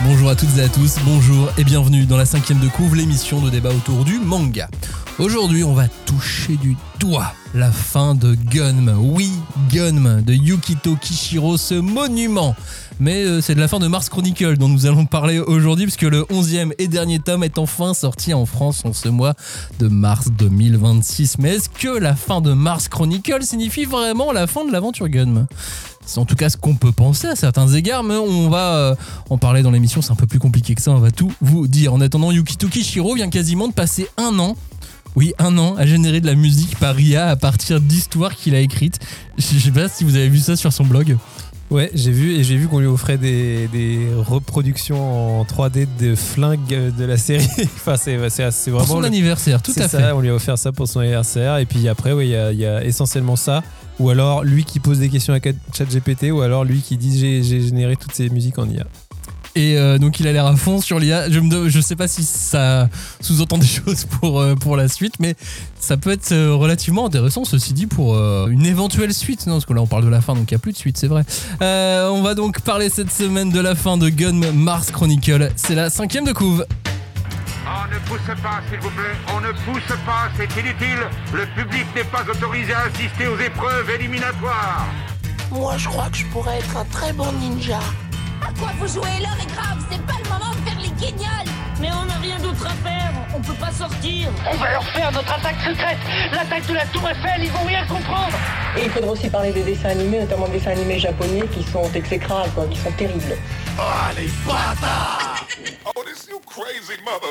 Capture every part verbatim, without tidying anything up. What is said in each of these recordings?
Bonjour à toutes et à tous, bonjour et bienvenue dans la cinquième de couve, l'émission de débat autour du manga. Aujourd'hui, on va toucher du doigt la fin de Gunm. Oui, Gunm de Yukito Kishiro, ce monument. Mais euh, c'est de la fin de Mars Chronicle dont nous allons parler aujourd'hui, puisque le onzième et dernier tome est enfin sorti en France en ce mois de mars deux mille vingt-six. Mais est-ce que la fin de Mars Chronicle signifie vraiment la fin de l'aventure Gunm ? C'est en tout cas ce qu'on peut penser à certains égards, mais on va euh, en parler dans l'émission, c'est un peu plus compliqué que ça, on va tout vous dire. En attendant, Yukito Kishiro vient quasiment de passer un an, oui un an, à générer de la musique par I A à partir d'histoires qu'il a écrites. Je sais pas si vous avez vu ça sur son blog. Ouais, j'ai vu, et j'ai vu qu'on lui offrait des, des reproductions en trois D de flingues de la série. Enfin, c'est, c'est, c'est vraiment... Pour son le... anniversaire, tout c'est à ça, fait. On lui a offert ça pour son anniversaire, et puis après, oui, il y a, y a essentiellement ça. Ou alors lui qui pose des questions à ChatGPT, ou alors lui qui dit j'ai, j'ai généré toutes ces musiques en I A. Et euh, donc il a l'air à fond sur l'I A. Je me je sais pas si ça sous-entend des choses pour euh, pour la suite, mais ça peut être euh, relativement intéressant, ceci dit, pour euh, une éventuelle suite. Non, parce que là on parle de la fin, donc il n'y a plus de suite, c'est vrai. Euh, on va donc parler cette semaine de la fin de Gunm Mars Chronicle. C'est la cinquième de couve. On ne pousse pas, s'il vous plaît. On ne pousse pas, c'est inutile. Le public n'est pas autorisé à assister aux épreuves éliminatoires. Moi, je crois que je pourrais être un très bon ninja. À quoi vous jouez? L'heure est grave, c'est pas le moment de faire les guignols. Mais on n'a rien d'autre à faire, on peut pas sortir. On va leur faire notre attaque secrète, l'attaque de la Tour Eiffel, ils vont rien comprendre. Et il faudra aussi parler des dessins animés, notamment des dessins animés japonais qui sont exécrables, quoi, qui sont terribles. Oh, les bâtards! Oh, this you crazy mother...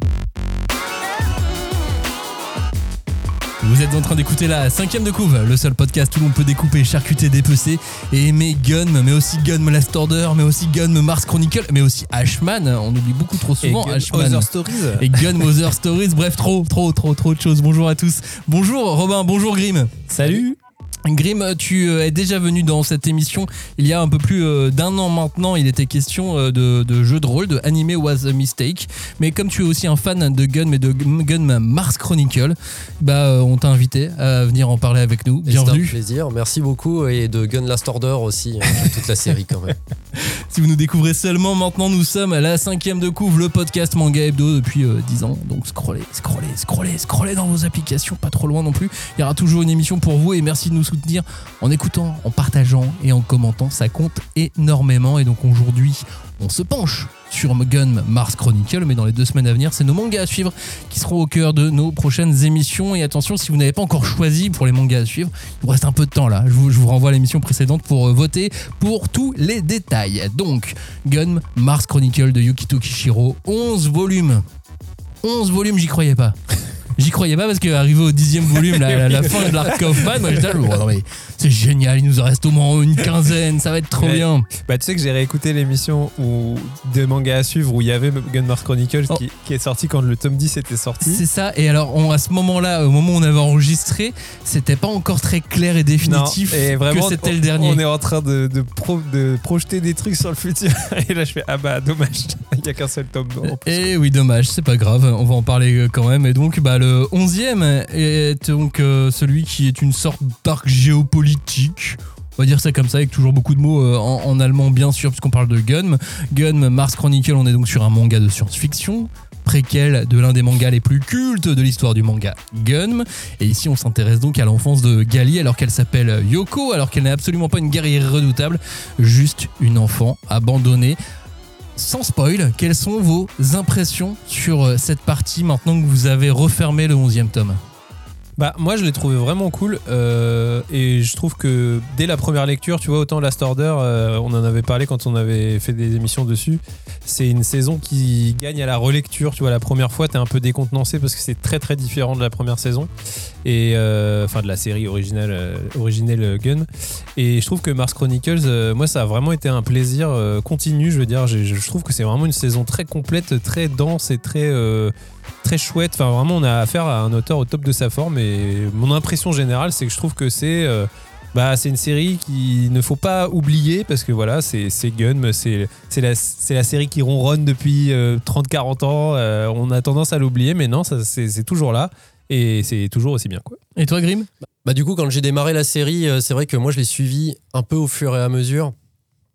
Vous êtes en train d'écouter la cinquième de couve, le seul podcast où l'on peut découper, charcuter, dépecer et aimer Gunm, mais aussi Gunm Last Order, mais aussi Gunm Mars Chronicle, mais aussi Ashman. On oublie beaucoup trop souvent et Ashman. Other Stories. Et Gunm Other Stories. Bref, trop, trop, trop, trop de choses. Bonjour à tous. Bonjour Robin, bonjour Grim. Salut. Grim, tu es déjà venu dans cette émission il y a un peu plus d'un an maintenant. Il était question de, de jeux de rôle, de Anime Was a Mistake. Mais comme tu es aussi un fan de Gunm et de Gunm Mars Chronicle, bah, on t'a invité à venir en parler avec nous. Bienvenue. C'est un plaisir, merci beaucoup. Et de Gun Last Order aussi, hein, toute la série quand même. Si vous nous découvrez seulement maintenant, nous sommes à la cinquième de couve, le podcast Manga Hebdo depuis euh, dix ans. Donc scrollez, scrollez, scrollez, scrollez dans vos applications, pas trop loin non plus. Il y aura toujours une émission pour vous et merci de nous soutenir en écoutant, en partageant et en commentant. Ça compte énormément. Et donc aujourd'hui, on se penche sur Gunm Mars Chronicle, mais dans les deux semaines à venir, c'est nos mangas à suivre qui seront au cœur de nos prochaines émissions. Et attention, si vous n'avez pas encore choisi pour les mangas à suivre, il vous reste un peu de temps là. Je vous, je vous renvoie à l'émission précédente pour voter pour tous les détails. Donc, Gunm Mars Chronicle de Yukito Kishiro, onze volumes. onze volumes, j'y croyais pas. J'y croyais pas parce qu'arrivé au dixième volume, la, la, la fin de l'arc Kaufman, moi j'étais là, oh, non mais c'est génial, il nous en reste au moins une quinzaine, ça va être trop ouais. bien. Bah tu sais que j'ai réécouté l'émission où, de manga à suivre où il y avait Gunm Mars Chronicle oh. qui, qui est sorti quand le tome dix était sorti. C'est ça, et alors on, à ce moment-là, au moment où on avait enregistré, c'était pas encore très clair et définitif non, et vraiment, que c'était on, le dernier. On est en train de, de, pro, de projeter des trucs sur le futur et là je fais ah bah dommage, il n'y a qu'un seul tome. Et oui dommage, c'est pas grave, on va en parler quand même. Et donc bah le Le onzième est donc euh, celui qui est une sorte d'arc géopolitique. On va dire ça comme ça, avec toujours beaucoup de mots euh, en, en allemand, bien sûr, puisqu'on parle de Gunm. Gunm Mars Chronicle, on est donc sur un manga de science-fiction, préquel de l'un des mangas les plus cultes de l'histoire du manga, Gunm. Et ici, on s'intéresse donc à l'enfance de Gali, alors qu'elle s'appelle Yoko, alors qu'elle n'est absolument pas une guerrière redoutable, juste une enfant abandonnée. Sans spoil, quelles sont vos impressions sur cette partie maintenant que vous avez refermé le onzième tome ? Bah moi je l'ai trouvé vraiment cool euh, et je trouve que dès la première lecture, tu vois, autant Last Order, euh, on en avait parlé quand on avait fait des émissions dessus, c'est une saison qui gagne à la relecture, tu vois, la première fois t'es un peu décontenancé parce que c'est très très différent de la première saison et euh, enfin de la série originale euh, originelle Gunm, et je trouve que Mars Chronicles, euh, moi ça a vraiment été un plaisir euh, continu, je veux dire, je, je trouve que c'est vraiment une saison très complète, très dense et très euh, très chouette. Enfin vraiment on a affaire à un auteur au top de sa forme et mon impression générale c'est que je trouve que c'est euh, bah c'est une série qu'il ne faut pas oublier parce que voilà c'est c'est Gunm, c'est c'est la c'est la série qui ronronne depuis euh, trente quarante ans, euh, on a tendance à l'oublier mais non ça c'est c'est toujours là et c'est toujours aussi bien quoi. Et toi Grim ? Bah du coup quand j'ai démarré la série, c'est vrai que moi je l'ai suivi un peu au fur et à mesure.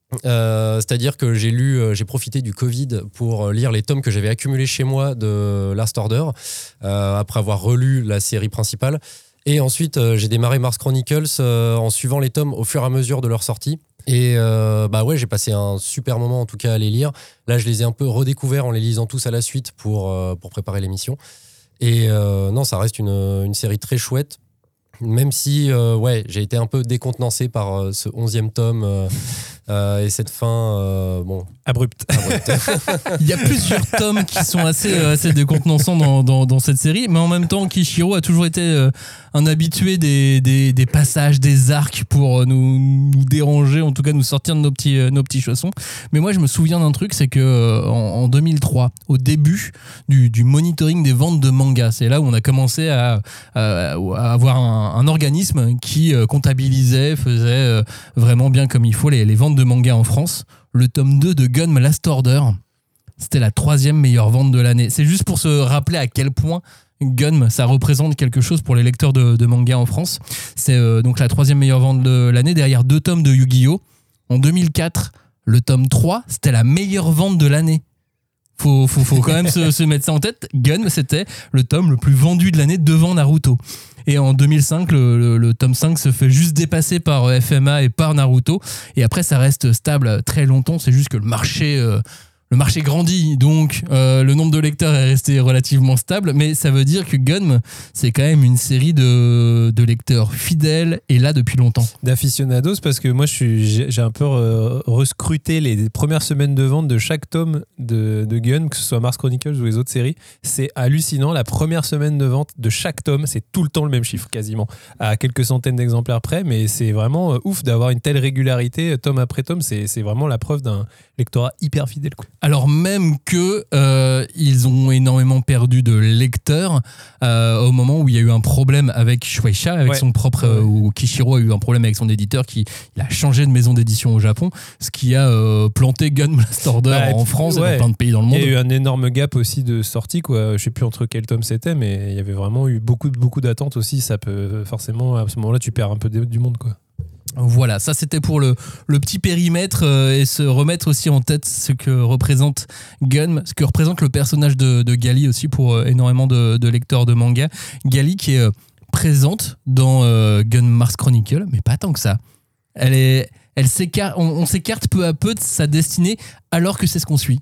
Euh, c'est-à-dire que j'ai lu, euh, j'ai profité du Covid pour lire les tomes que j'avais accumulés chez moi de Last Order, euh, après avoir relu la série principale. Et ensuite, euh, j'ai démarré Mars Chronicles euh, en suivant les tomes au fur et à mesure de leur sortie. Et euh, bah ouais, j'ai passé un super moment en tout cas à les lire. Là, je les ai un peu redécouverts en les lisant tous à la suite pour, euh, pour préparer l'émission. Et euh, non, ça reste une, une série très chouette. Même si euh, ouais, j'ai été un peu décontenancé par euh, ce onzième tome euh, euh, et cette fin euh, bon, abrupte. abrupte. Il y a plusieurs tomes qui sont assez, euh, assez décontenançants dans, dans, dans cette série, mais en même temps, Kishiro a toujours été euh, un habitué des, des, des passages, des arcs pour nous, nous déranger, en tout cas nous sortir de nos petits, euh, nos petits chaussons. Mais moi, je me souviens d'un truc, c'est que euh, en, en deux mille trois, au début du, du monitoring des ventes de mangas, c'est là où on a commencé à, à, à avoir un, un organisme qui euh, comptabilisait, faisait euh, vraiment bien comme il faut les, les ventes de mangas en France. Le tome deux de Gun Last Order, c'était la troisième meilleure vente de l'année. C'est juste pour se rappeler à quel point Gun, ça représente quelque chose pour les lecteurs de, de manga en France. C'est euh, donc la troisième meilleure vente de l'année, derrière deux tomes de Yu-Gi-Oh! En deux mille quatre, le tome trois, c'était la meilleure vente de l'année. Faut, faut, faut quand même se, se mettre ça en tête. Gun, c'était le tome le plus vendu de l'année devant Naruto. Et en deux mille cinq, le, le, le tome cinq se fait juste dépasser par F M A et par Naruto. Et après, ça reste stable très longtemps. C'est juste que le marché, euh, le marché grandit. Donc, euh, le nombre de lecteurs est resté relativement stable. Mais ça veut dire que Gun, c'est quand même une série de, de lecteurs fidèles et là depuis longtemps. D'aficionados, parce que moi, je suis, j'ai, j'ai un peu re, rescruté les premières semaines de vente de chaque tome de, de Gun, que ce soit Mars Chronicles ou les autres séries. C'est hallucinant. La première semaine de vente de chaque tome, c'est tout le temps le même chiffre, quasiment, à quelques centaines d'exemplaires près. Mais c'est vraiment ouf d'avoir une telle régularité, tome après tome. C'est, c'est vraiment la preuve d'un lectorat hyper fidèle, quoi. Alors même que euh, ils ont énormément perdu de lecteurs euh, au moment où il y a eu un problème avec Shueisha, avec ouais. son propre, euh, où Kishiro a eu un problème avec son éditeur, qui il a changé de maison d'édition au Japon, ce qui a euh, planté Gun Last Order bah, en France ouais. et dans plein de pays dans le monde. Il y a eu un énorme gap aussi de sortie, quoi. Je sais plus entre quel tome c'était, mais il y avait vraiment eu beaucoup beaucoup d'attentes aussi. Ça peut forcément, à ce moment-là, tu perds un peu du monde, quoi. Voilà, ça c'était pour le, le petit périmètre euh, et se remettre aussi en tête ce que représente Gun, ce que représente le personnage de, de Gali aussi pour euh, énormément de, de lecteurs de manga. Gali qui est euh, présente dans euh, Gun Mars Chronicle, mais pas tant que ça. Elle est, elle s'écarte, on, on s'écarte peu à peu de sa destinée alors que c'est ce qu'on suit.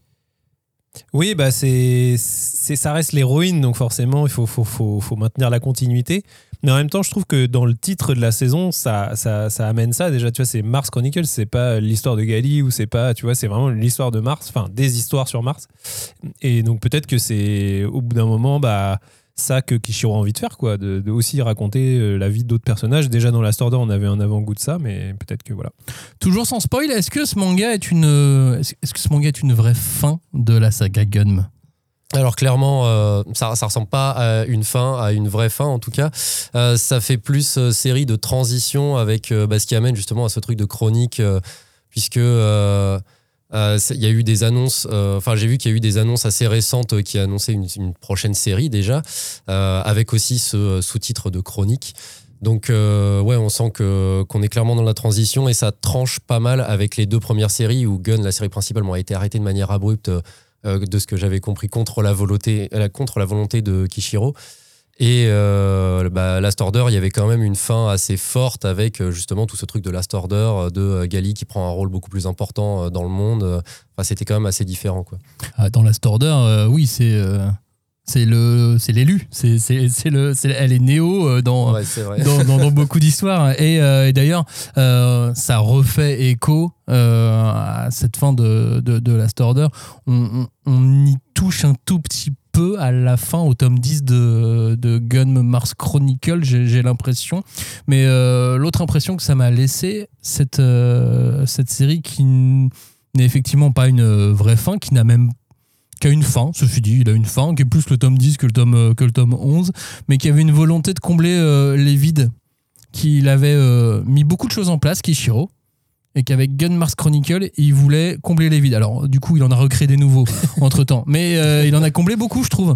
Oui, bah c'est, c'est, ça reste l'héroïne, donc forcément il faut, faut, faut, faut maintenir la continuité. Mais en même temps, je trouve que dans le titre de la saison, ça, ça, ça amène ça. Déjà, tu vois, c'est Mars Chronicles, c'est pas l'histoire de Gali ou c'est pas, tu vois, c'est vraiment l'histoire de Mars, enfin des histoires sur Mars. Et donc peut-être que c'est au bout d'un moment, bah ça que Kishiro a envie de faire, quoi, de, de aussi raconter la vie d'autres personnages. Déjà dans Last Order, on avait un avant-goût de ça, mais peut-être que voilà. Toujours sans spoil, est-ce que ce manga est une, est-ce que ce manga est une vraie fin de la saga Gun ? Alors clairement, euh, ça, ça ressemble pas à une fin, à une vraie fin en tout cas. Euh, ça fait plus euh, série de transition avec euh, bah, ce qui amène justement à ce truc de chronique, euh, puisque euh, euh, il y a eu des annonces. Enfin, euh, j'ai vu qu'il y a eu des annonces assez récentes euh, qui annonçaient une, une prochaine série déjà, euh, avec aussi ce sous-titre de chronique. Donc euh, ouais, on sent que qu'on est clairement dans la transition et ça tranche pas mal avec les deux premières séries où Gun, la série principale, a été arrêtée de manière abrupte. Euh, de ce que j'avais compris contre la volonté, contre la volonté de Kishiro. Et euh, bah, Last Order, il y avait quand même une fin assez forte avec justement tout ce truc de Last Order, de Gali qui prend un rôle beaucoup plus important dans le monde. Enfin, c'était quand même assez différent, quoi. Dans Last Order, euh, oui, c'est... Euh... C'est, le, c'est l'élu, c'est, c'est, c'est le, c'est, elle est Néo dans, ouais, c'est vrai. dans, dans, dans beaucoup d'histoires. Et, euh, et d'ailleurs, euh, ça refait écho euh, à cette fin de, de, de Last Order. On, on, on y touche un tout petit peu à la fin, au tome dix de, de Gun Mars Chronicle, j'ai, j'ai l'impression. Mais euh, l'autre impression que ça m'a laissé, cette, euh, cette série qui n'est effectivement pas une vraie fin, qui n'a même qui a une fin, ceci dit, il a une fin, qui est plus le tome dix que le tome, que le tome onze, mais qui avait une volonté de combler euh, les vides, qu'il avait euh, mis beaucoup de choses en place, Kishiro, et qu'avec Gun Mars Chronicle, il voulait combler les vides. Alors, du coup, il en a recréé des nouveaux entre-temps, mais euh, il en a comblé beaucoup, je trouve.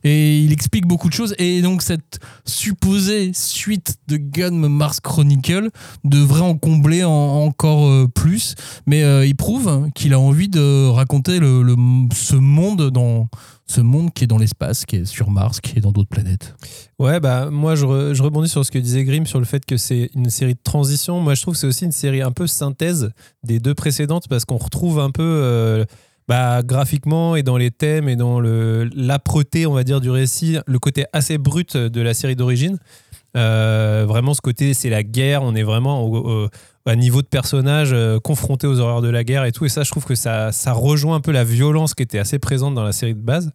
Et il explique beaucoup de choses. Et donc, cette supposée suite de Gunm Mars Chronicle devrait en combler en, encore euh, plus. Mais euh, il prouve qu'il a envie de raconter le, le, ce monde dans ce monde qui est dans l'espace, qui est sur Mars, qui est dans d'autres planètes. Ouais, bah moi je, re, je rebondis sur ce que disait Grimm sur le fait que c'est une série de transition. Moi je trouve que c'est aussi une série un peu synthèse des deux précédentes parce qu'on retrouve un peu euh, bah, graphiquement et dans les thèmes et dans le, l'âpreté, on va dire, du récit, le côté assez brut de la série d'origine. Euh, vraiment ce côté, c'est la guerre, on est vraiment au, au, à niveau de personnage euh, confronté aux horreurs de la guerre et tout, et ça je trouve que ça, ça rejoint un peu la violence qui était assez présente dans la série de base,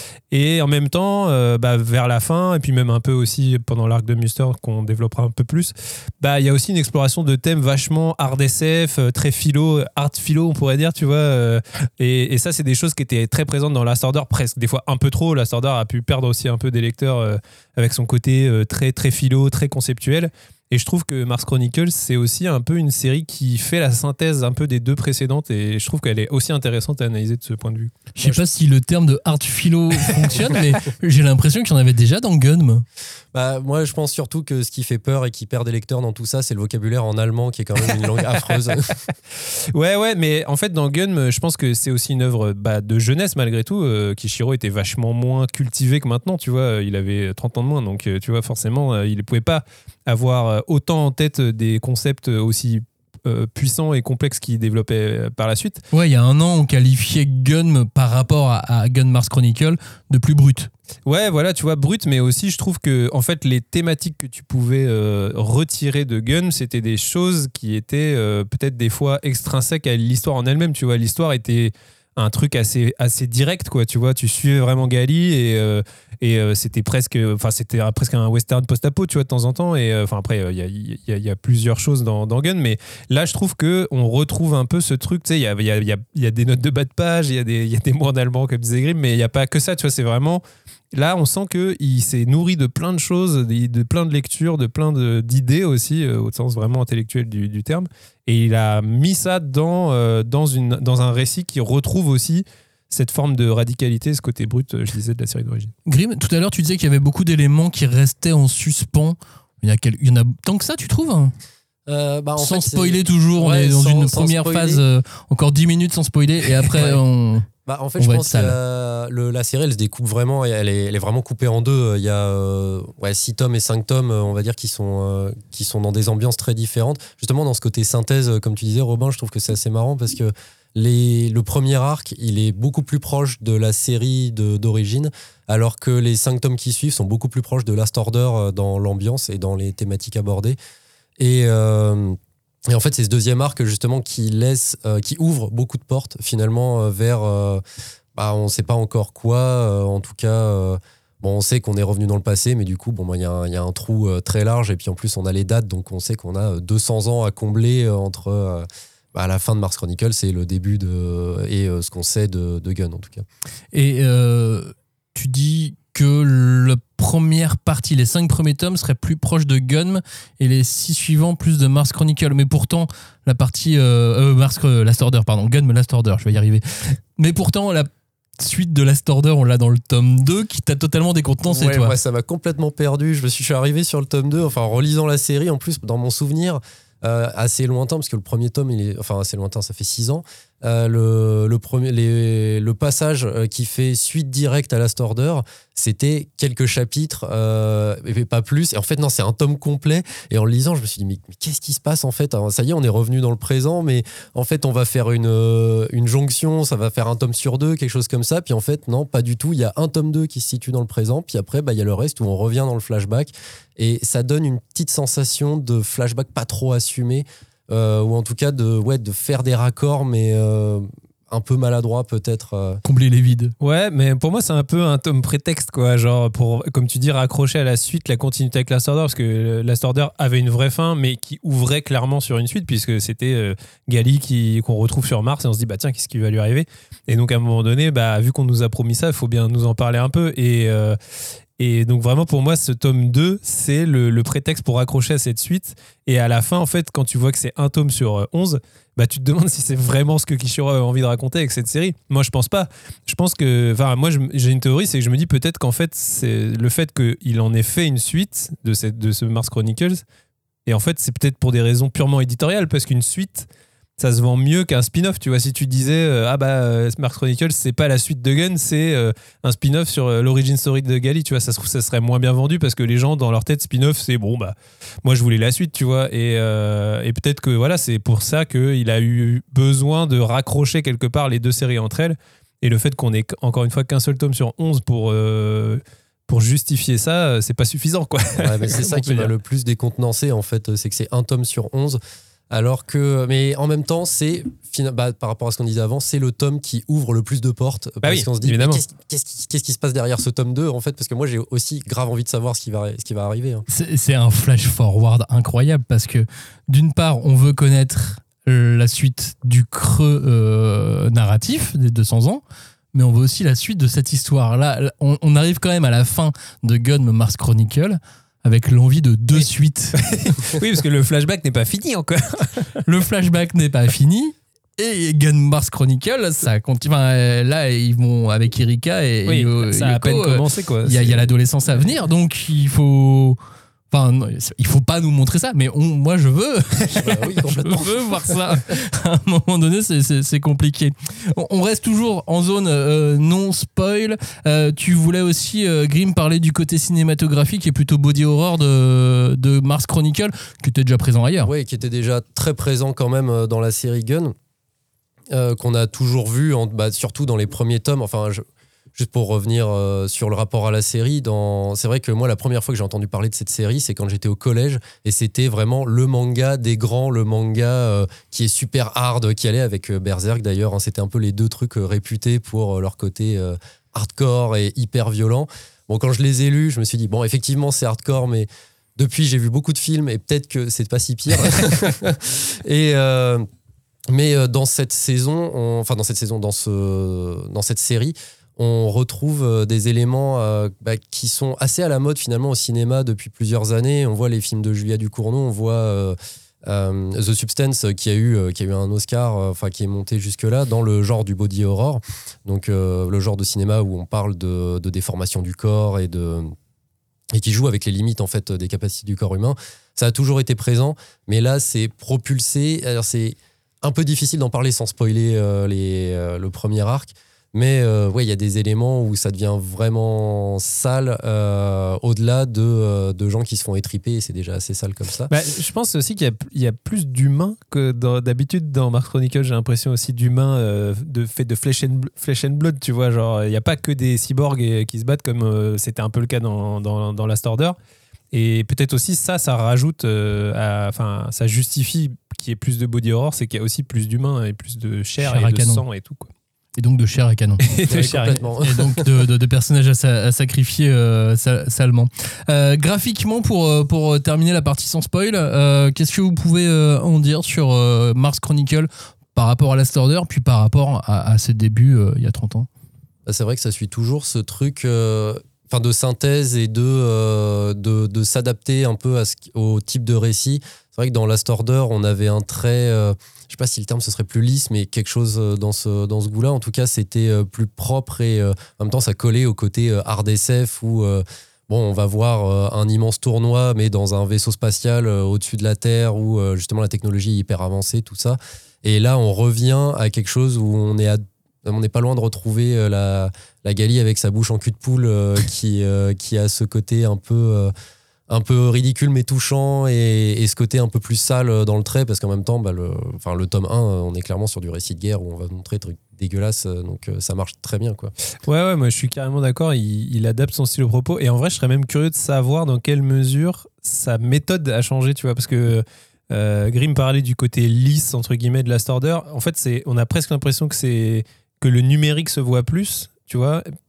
et en même temps euh, bah, vers la fin et puis même un peu aussi pendant l'arc de Muster qu'on développera un peu plus, bah il y a aussi une exploration de thèmes vachement hard S F, euh, très philo, hard philo on pourrait dire, tu vois, euh, et, et ça c'est des choses qui étaient très présentes dans Last Order, presque des fois un peu trop. Last Order a pu perdre aussi un peu des lecteurs euh, avec son côté euh, très très philo, très conceptuel. Et je trouve que Mars Chronicles, c'est aussi un peu une série qui fait la synthèse un peu des deux précédentes, et je trouve qu'elle est aussi intéressante à analyser de ce point de vue. Je sais pas si le terme de hard philo fonctionne, mais j'ai l'impression qu'il y en avait déjà dans Gunm. Bah, moi, je pense surtout que ce qui fait peur et qui perd des lecteurs dans tout ça, c'est le vocabulaire en allemand, qui est quand même une langue affreuse. Ouais, ouais, mais en fait, dans Gunm, je pense que c'est aussi une œuvre bah, de jeunesse, malgré tout. Euh, Kishiro était vachement moins cultivé que maintenant, tu vois. Il avait trente ans de moins, donc tu vois, forcément, il ne pouvait pas avoir autant en tête des concepts aussi euh, puissants et complexes qu'il développait par la suite. Ouais, il y a un an, on qualifiait Gunm par rapport à, à Gunm Mars Chronicle de plus brut. Ouais, voilà, tu vois, brut, mais aussi je trouve que en fait les thématiques que tu pouvais euh, retirer de Gunm, c'était des choses qui étaient euh, peut-être des fois extrinsèques à l'histoire en elle-même, tu vois. L'histoire était un truc assez assez direct, quoi, tu vois. Tu suivais vraiment Gali et euh, et euh, c'était presque enfin c'était presque un western post-apo, tu vois, de temps en temps, et enfin euh, après il y, y, y a plusieurs choses dans, dans Gunm, mais là je trouve que on retrouve un peu ce truc, tu sais, il y a, y, a, y, a, y a des notes de bas de page, il y a des il y a des mots en allemand comme disait Grimm, mais il y a pas que ça, tu vois. C'est vraiment là, on sent qu'il s'est nourri de plein de choses, de plein de lectures, de plein de, d'idées aussi, euh, au sens vraiment intellectuel du, du terme. Et il a mis ça dans, euh, dans, une, dans un récit qui retrouve aussi cette forme de radicalité, ce côté brut, je disais, de la série d'origine. Grimm, tout à l'heure, tu disais qu'il y avait beaucoup d'éléments qui restaient en suspens. Il y, a quel... il y en a tant que ça, tu trouves hein euh, bah, en Sans fait, spoiler c'est... toujours, on ouais, est dans sans, une sans première spoiler. phase, euh, encore dix minutes sans spoiler, et après ouais. on... Bah, en fait, on je va pense être que la, le, la série, elle se découpe vraiment, et elle est, elle est vraiment coupée en deux. Il y a euh, ouais, six tomes et cinq tomes, on va dire, qui sont, euh, qui sont dans des ambiances très différentes. Justement, dans ce côté synthèse, comme tu disais, Robin, je trouve que c'est assez marrant parce que les, le premier arc, il est beaucoup plus proche de la série de, d'origine, alors que les cinq tomes qui suivent sont beaucoup plus proches de Last Order dans l'ambiance et dans les thématiques abordées. Et... Euh, Et en fait, c'est ce deuxième arc justement qui laisse, euh, qui ouvre beaucoup de portes finalement euh, vers, euh, bah, on ne sait pas encore quoi. Euh, en tout cas, euh, bon, on sait qu'on est revenu dans le passé, mais du coup, bon, il bah, y, y a un trou euh, très large. Et puis en plus, on a les dates, donc on sait qu'on a deux cents ans à combler euh, entre euh, bah, la fin de Mars Chronicles et le début de et euh, ce qu'on sait de, de Gunn en tout cas. Et euh, tu dis que la première partie, les cinq premiers tomes seraient plus proches de Gunm et les six suivants plus de Mars Chronicle. Mais pourtant, la partie euh, euh, Mars euh, Last Order, pardon, Gunm Last Order, je vais y arriver. Mais pourtant, la suite de Last Order, on l'a dans le tome deux, qui t'a totalement décontenancé, ouais, toi. Ouais, ça m'a complètement perdu. Je me suis, je suis arrivé sur le tome deux, enfin en relisant la série, en plus, dans mon souvenir, euh, assez lointain, parce que le premier tome, il est, enfin assez lointain, ça fait six ans. Euh, le, le, premier, les, le passage qui fait suite directe à Last Order, c'était quelques chapitres euh, et pas plus, et en fait non, c'est un tome complet, et en le lisant je me suis dit mais, mais qu'est-ce qui se passe en fait? Alors, ça y est, on est revenu dans le présent, mais en fait on va faire une, une jonction, ça va faire un tome sur deux, quelque chose comme ça, puis en fait non, pas du tout, il y a un tome deux qui se situe dans le présent, puis après bah, il y a le reste où on revient dans le flashback, et ça donne une petite sensation de flashback pas trop assumé. Euh, ou en tout cas de, ouais, de faire des raccords, mais euh, un peu maladroit peut-être. Euh. Combler les vides. Ouais, mais pour moi c'est un peu un tome prétexte, quoi, genre pour, comme tu dis, raccrocher à la suite, la continuité avec Last Order, parce que Last Order avait une vraie fin, mais qui ouvrait clairement sur une suite, puisque c'était euh, Gali qui, qu'on retrouve sur Mars, et on se dit bah tiens, qu'est-ce qui va lui arriver? Et donc à un moment donné, bah, vu qu'on nous a promis ça, il faut bien nous en parler un peu, et... Euh, Et donc vraiment pour moi ce tome deux c'est le, le prétexte pour accrocher à cette suite, et à la fin en fait quand tu vois que c'est un tome sur onze, bah tu te demandes si c'est vraiment ce que Kishiro a envie de raconter avec cette série. Moi je pense pas. Je pense que, enfin moi je, j'ai une théorie, c'est que je me dis peut-être qu'en fait c'est le fait qu'il en ait fait une suite de cette de ce Mars Chronicles, et en fait c'est peut-être pour des raisons purement éditoriales, parce qu'une suite ça se vend mieux qu'un spin-off, tu vois. Si tu disais euh, ah bah euh, Mars Chronicles c'est pas la suite de Gun, c'est euh, un spin-off sur euh, l'origin story de Gali, tu vois, ça se trouve ça serait moins bien vendu, parce que les gens dans leur tête spin-off c'est bon bah moi je voulais la suite, tu vois, et, euh, et peut-être que voilà c'est pour ça qu'il a eu besoin de raccrocher quelque part les deux séries entre elles, et le fait qu'on ait encore une fois qu'un seul tome sur onze pour euh, pour justifier ça, c'est pas suffisant, quoi. Ouais, mais c'est ça qui m'a le plus décontenancé en fait, c'est que c'est un tome sur onze. Alors que, mais en même temps, c'est bah, par rapport à ce qu'on disait avant, c'est le tome qui ouvre le plus de portes, bah parce oui, qu'on se dit évidemment. qu'est-ce, qu'est-ce, qui, qu'est-ce qui se passe derrière ce tome deux en fait, parce que moi j'ai aussi grave envie de savoir ce qui va, ce qui va arriver. Hein. C'est, c'est un flash forward incroyable, parce que d'une part, on veut connaître la suite du creux euh, narratif des deux cents ans, mais on veut aussi la suite de cette histoire. Là, on, on arrive quand même à la fin de Gun Mars Chronicle, avec l'envie de deux oui. suites. Oui, parce que le flashback n'est pas fini encore. Le flashback n'est pas fini. Et Gun Mars Chronicle, ça continue. Enfin, là, ils vont avec Erika et oui, et ça a à peine commencé, quoi. Il y, y a l'adolescence à venir, donc il faut. Enfin, non, il faut pas nous montrer ça, mais on, moi je veux. Bah oui, je veux voir ça. À un moment donné, c'est, c'est, c'est compliqué. On, on reste toujours en zone euh, non spoil. Euh, tu voulais aussi, euh, Grim, parler du côté cinématographique et plutôt body horror de, de Mars Chronicle, qui était déjà présent ailleurs. Oui, qui était déjà très présent quand même dans la série Gun, euh, qu'on a toujours vu, en, bah, surtout dans les premiers tomes. Enfin, je, Juste pour revenir euh, sur le rapport à la série, dans... c'est vrai que moi, la première fois que j'ai entendu parler de cette série, c'est quand j'étais au collège, et c'était vraiment le manga des grands, le manga euh, qui est super hard, qui allait avec euh, Berserk d'ailleurs. Hein, c'était un peu les deux trucs euh, réputés pour euh, leur côté euh, hardcore et hyper violent. Bon, quand je les ai lus, je me suis dit, bon, effectivement, c'est hardcore, mais depuis, j'ai vu beaucoup de films, et peut-être que c'est pas si pire. et... Euh, mais euh, dans cette saison, on... enfin dans cette saison, dans, ce... dans cette série, on retrouve des éléments euh, bah, qui sont assez à la mode finalement au cinéma depuis plusieurs années. On voit les films de Julia Ducournau, on voit euh, euh, The Substance qui a eu, euh, qui a eu un Oscar, enfin euh, qui est monté jusque-là dans le genre du body horror, donc euh, le genre de cinéma où on parle de, de déformation du corps et, de, et qui joue avec les limites en fait, des capacités du corps humain. Ça a toujours été présent, mais là c'est propulsé. Alors c'est un peu difficile d'en parler sans spoiler euh, les, euh, le premier arc. Mais euh, ouais, il y a des éléments où ça devient vraiment sale, euh, au-delà de, euh, de gens qui se font étriper, et c'est déjà assez sale comme ça. Bah, je pense aussi qu'il y a, il y a plus d'humains que dans, d'habitude dans Mars Chronicle. J'ai l'impression aussi d'humains euh, de, fait de flesh and, flesh and blood, tu vois. Genre, il n'y a pas que des cyborgs et, qui se battent comme euh, c'était un peu le cas dans, dans, dans Last Order. Et peut-être aussi ça, ça rajoute, euh, enfin, ça justifie qu'il y ait plus de body horror, c'est qu'il y a aussi plus d'humains et plus de chair, chair et de canon. Sang et tout, quoi. Et donc de chair à canon. Et, de chair complètement. Et donc de, de, de personnages à, sa, à sacrifier euh, salement. Euh, graphiquement, pour, pour terminer la partie sans spoil, euh, qu'est-ce que vous pouvez euh, en dire sur euh, Mars Chronicle par rapport à Last Order, puis par rapport à, à ses débuts euh, il y a trente ans? C'est vrai que ça suit toujours ce truc euh, de synthèse et de, euh, de, de s'adapter un peu à ce, au type de récit. C'est vrai que dans Last Order, on avait un trait... Euh, je sais pas si le terme ce serait plus lisse, mais quelque chose dans ce, dans ce goût-là. En tout cas, c'était plus propre et euh, en même temps, ça collait au côté euh, hard S F où euh, bon, on va voir euh, un immense tournoi, mais dans un vaisseau spatial euh, au-dessus de la Terre où euh, justement la technologie est hyper avancée, tout ça. Et là, on revient à quelque chose où on est à on n'est pas loin de retrouver euh, la, la Gali avec sa bouche en cul de poule euh, qui, euh, qui a ce côté un peu... Euh, un peu ridicule mais touchant et, et ce côté un peu plus sale dans le trait, parce qu'en même temps bah le, enfin, le tome un, on est clairement sur du récit de guerre où on va montrer des trucs dégueulasses, donc ça marche très bien, quoi. Ouais, ouais, moi je suis carrément d'accord, il, il adapte son style au propos, et en vrai je serais même curieux de savoir dans quelle mesure sa méthode a changé, tu vois, parce que euh, Grim parlait du côté lisse entre guillemets de Last Order. En fait c'est, on a presque l'impression que, c'est, que le numérique se voit plus, tu vois,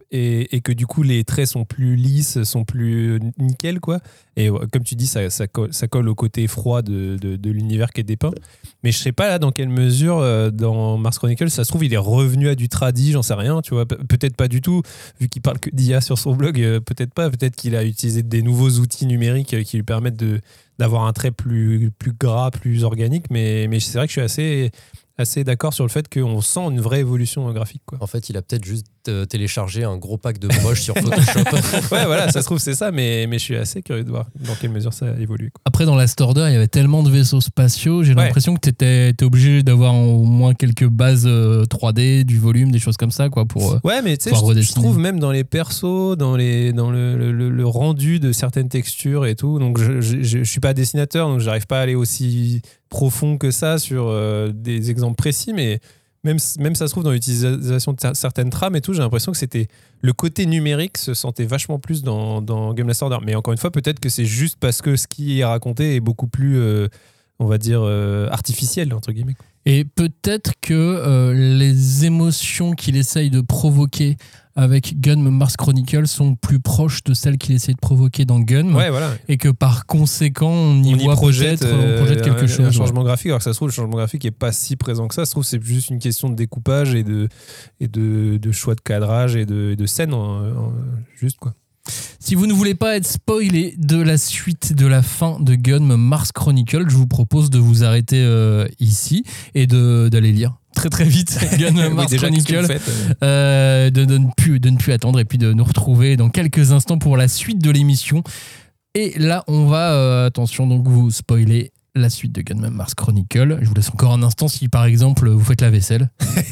et, et que du coup les traits sont plus lisses, sont plus nickel quoi. Et ouais, comme tu dis, ça, ça, colle, ça colle au côté froid de, de, de l'univers qui est dépeint. Mais je sais pas là dans quelle mesure euh, dans Mars Chronicles, ça se trouve il est revenu à du tradi, j'en sais rien, tu vois. Pe- peut-être pas du tout, vu qu'il parle que d'I A sur son blog, euh, peut-être pas. Peut-être qu'il a utilisé des nouveaux outils numériques euh, qui lui permettent de d'avoir un trait plus plus gras, plus organique. Mais mais c'est vrai que je suis assez assez d'accord sur le fait qu'on sent une vraie évolution graphique, quoi. En fait, il a peut-être juste euh, téléchargé un gros pack de broches sur Photoshop. Ouais, voilà, ça se trouve c'est ça, mais, mais je suis assez curieux de voir dans quelle mesure ça évolue, quoi. Après, dans Last Order, il y avait tellement de vaisseaux spatiaux, j'ai Ouais. l'impression que tu étais obligé d'avoir au moins quelques bases euh, trois D, du volume, des choses comme ça, quoi, pour... euh, Ouais, mais tu sais, pouvoir je, je redessiner. trouve même dans les persos, dans, les, dans le, le, le- le rendu de certaines textures et tout, donc je, je, je, je suis pas dessinateur, donc j'arrive pas à aller aussi profond que ça sur euh, des exemples précis, mais même, même ça se trouve dans l'utilisation de cer- certaines trames et tout, j'ai l'impression que c'était le côté numérique se sentait vachement plus dans, dans Game Last Order. Mais encore une fois, peut-être que c'est juste parce que ce qui est raconté est beaucoup plus, euh, on va dire, euh, artificiel, entre guillemets. Et peut-être que euh, les émotions qu'il essaye de provoquer avec Gun Mars Chronicle sont plus proches de celles qu'il essaye de provoquer dans Gun. Ouais, voilà. Et que par conséquent, on y On y voit projette, peut-être on projette euh, quelque un, chose. un changement graphique, alors que ça se trouve le changement graphique est pas si présent que ça. Ça se trouve c'est juste une question de découpage et de et de, de choix de cadrage et de, et de scène en- en- juste quoi. Si vous ne voulez pas être spoilé de la suite de la fin de Gun Mars Chronicle, je vous propose de vous arrêter euh, ici et de, d'aller lire très très vite Gun Oui, Mars déjà, qu'est-ce que Chronicle, vous faites, euh euh, de, de, ne plus, de ne plus attendre et puis de nous retrouver dans quelques instants pour la suite de l'émission. Et là, on va, euh, attention, donc vous spoiler la suite de Gun Mars Chronicle. Je vous laisse encore un instant si par exemple vous faites la vaisselle.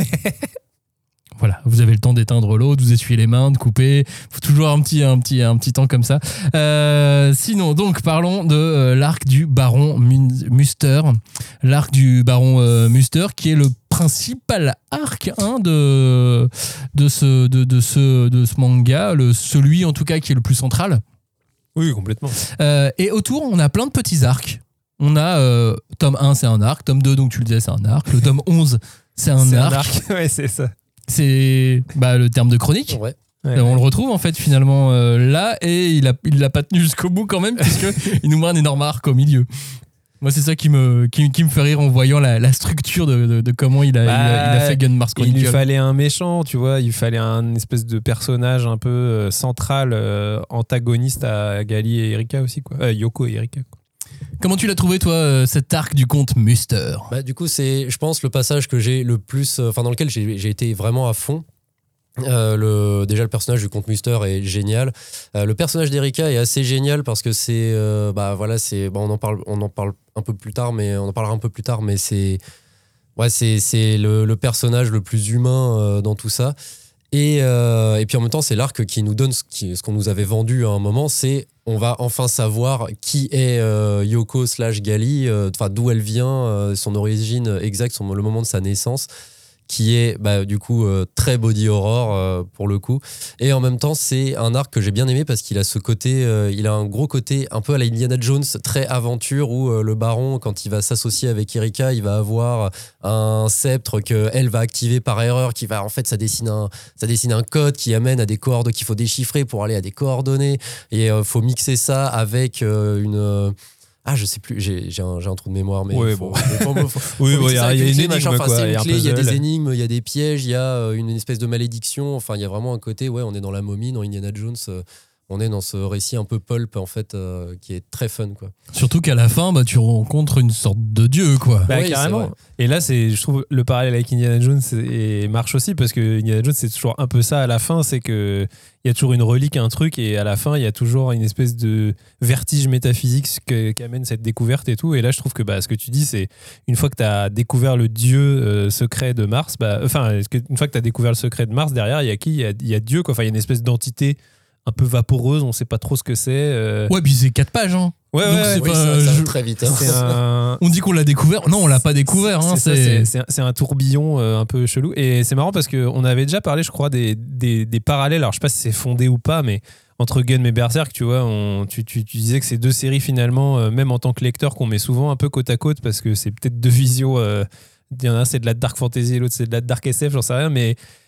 Voilà, vous avez le temps d'éteindre l'eau, de vous essuyer les mains, de couper. Faut toujours un petit, un petit, un petit temps comme ça. Euh, sinon, donc, parlons de euh, l'arc du Baron Mun- Muster. L'arc du Baron euh, Muster, qui est le principal arc hein, de, de, ce, de, de, ce, de ce manga, le, celui en tout cas qui est le plus central. Oui, complètement. Euh, et autour, on a plein de petits arcs. On a euh, tome un, c'est un arc. Tome deux, donc tu le disais, c'est un arc. Le tome onze, c'est un C'est un arc. arc. Ouais, c'est ça. C'est bah, le terme de chronique. Ouais. Ouais, Euh, on ouais. le retrouve en fait finalement euh, là et il a, il l'a pas tenu jusqu'au bout quand même puisque il nous met un énorme arc au milieu. Moi c'est ça qui me, qui, qui me fait rire en voyant la, la structure de, de, de comment il a, il a, il a fait Gun Mars Il lui Chronicle. fallait un méchant, tu vois, il fallait un espèce de personnage un peu euh, central, euh, antagoniste à Gali et Erika aussi, quoi. Euh, Yoko et Erika, quoi. Comment tu l'as trouvé toi euh, cet arc du conte Muster? Bah, du coup, c'est, je pense, le passage que j'ai le plus, enfin, dans lequel j'ai, j'ai été vraiment à fond. Euh, le, déjà, le personnage du comte Muster est génial. Euh, le personnage d'Erika est assez génial parce que c'est, euh, bah voilà, c'est, bah, on en parle, on en parle un peu plus tard, mais on en parlera un peu plus tard, mais c'est, ouais, c'est, c'est le, le personnage le plus humain euh, dans tout ça. Et, euh, et puis en même temps, c'est l'arc qui nous donne ce, qui, ce qu'on nous avait vendu à un moment, c'est on va enfin savoir qui est euh, Yoko slash Gali, enfin euh, d'où elle vient, euh, son origine exacte, son, le moment de sa naissance, qui est bah, du coup euh, très body horror euh, pour le coup. Et en même temps, c'est un arc que j'ai bien aimé parce qu'il a ce côté, euh, il a un gros côté un peu à la Indiana Jones, très aventure, où euh, le baron, quand il va s'associer avec Erika, il va avoir un sceptre qu'elle va activer par erreur, qui va en fait, ça dessine un, ça dessine un code qui amène à des coordonnées qu'il faut déchiffrer pour aller à des coordonnées. Et il euh, faut mixer ça avec euh, une... Euh, Ah, je sais plus, j'ai, j'ai, un, j'ai un trou de mémoire, mais. Ouais, faut, bon. faut, faut, faut, faut Oui, mixer il y ça a, avec y a une clé, énigme, machin. Enfin, quoi. c'est Il y une a un clé, il y a puzzle. des énigmes, il y a des pièges, il y a euh, une espèce de malédiction. Enfin, il y a vraiment un côté, ouais, on est dans la momie, dans Indiana Jones. euh, on est dans ce récit un peu pulp, en fait, euh, qui est très fun, quoi. Surtout qu'à la fin, bah, tu rencontres une sorte de dieu, quoi. Bah, Oui, c'est carrément. vrai. Et là, c'est, je trouve le parallèle avec Indiana Jones et marche aussi parce que Indiana Jones, c'est toujours un peu ça à la fin, c'est que il y a toujours une relique, un truc, et à la fin, il y a toujours une espèce de vertige métaphysique que, qu'amène cette découverte et tout. Et là, je trouve que bah, ce que tu dis, c'est une fois que tu as découvert le dieu euh, secret de Mars, bah, enfin, est-ce que, une fois que tu as découvert le secret de Mars, derrière, il y a qui ? Il y a, il y a Dieu, quoi. Enfin, il y a une espèce d'entité un peu vaporeuse, on sait pas trop ce que c'est. euh. Ouais, puis c'est quatre pages, hein. Ouais, Donc, ouais, c'est Oui, pas- ça, ça va je- très vite. hein. C'est un, On dit qu'on l'a découvert. Non, on l'a pas découvert. Hein, c'est, ça, c'est... c'est, c'est un, c'est un tourbillon euh, un peu chelou. Et c'est marrant parce qu'on avait déjà parlé, je crois, des, des, des parallèles. Alors, je sais pas si c'est fondé ou pas, mais entre Gun et Berserk, tu vois, on, tu, tu, tu disais que ces deux séries, finalement, euh, même en tant que lecteur, qu'on met souvent un peu côte à côte parce que c'est peut-être deux visions. Euh, il y en a un, c'est de la dark fantasy, et l'autre, c'est de la dark S F, j'en sais rien. Mais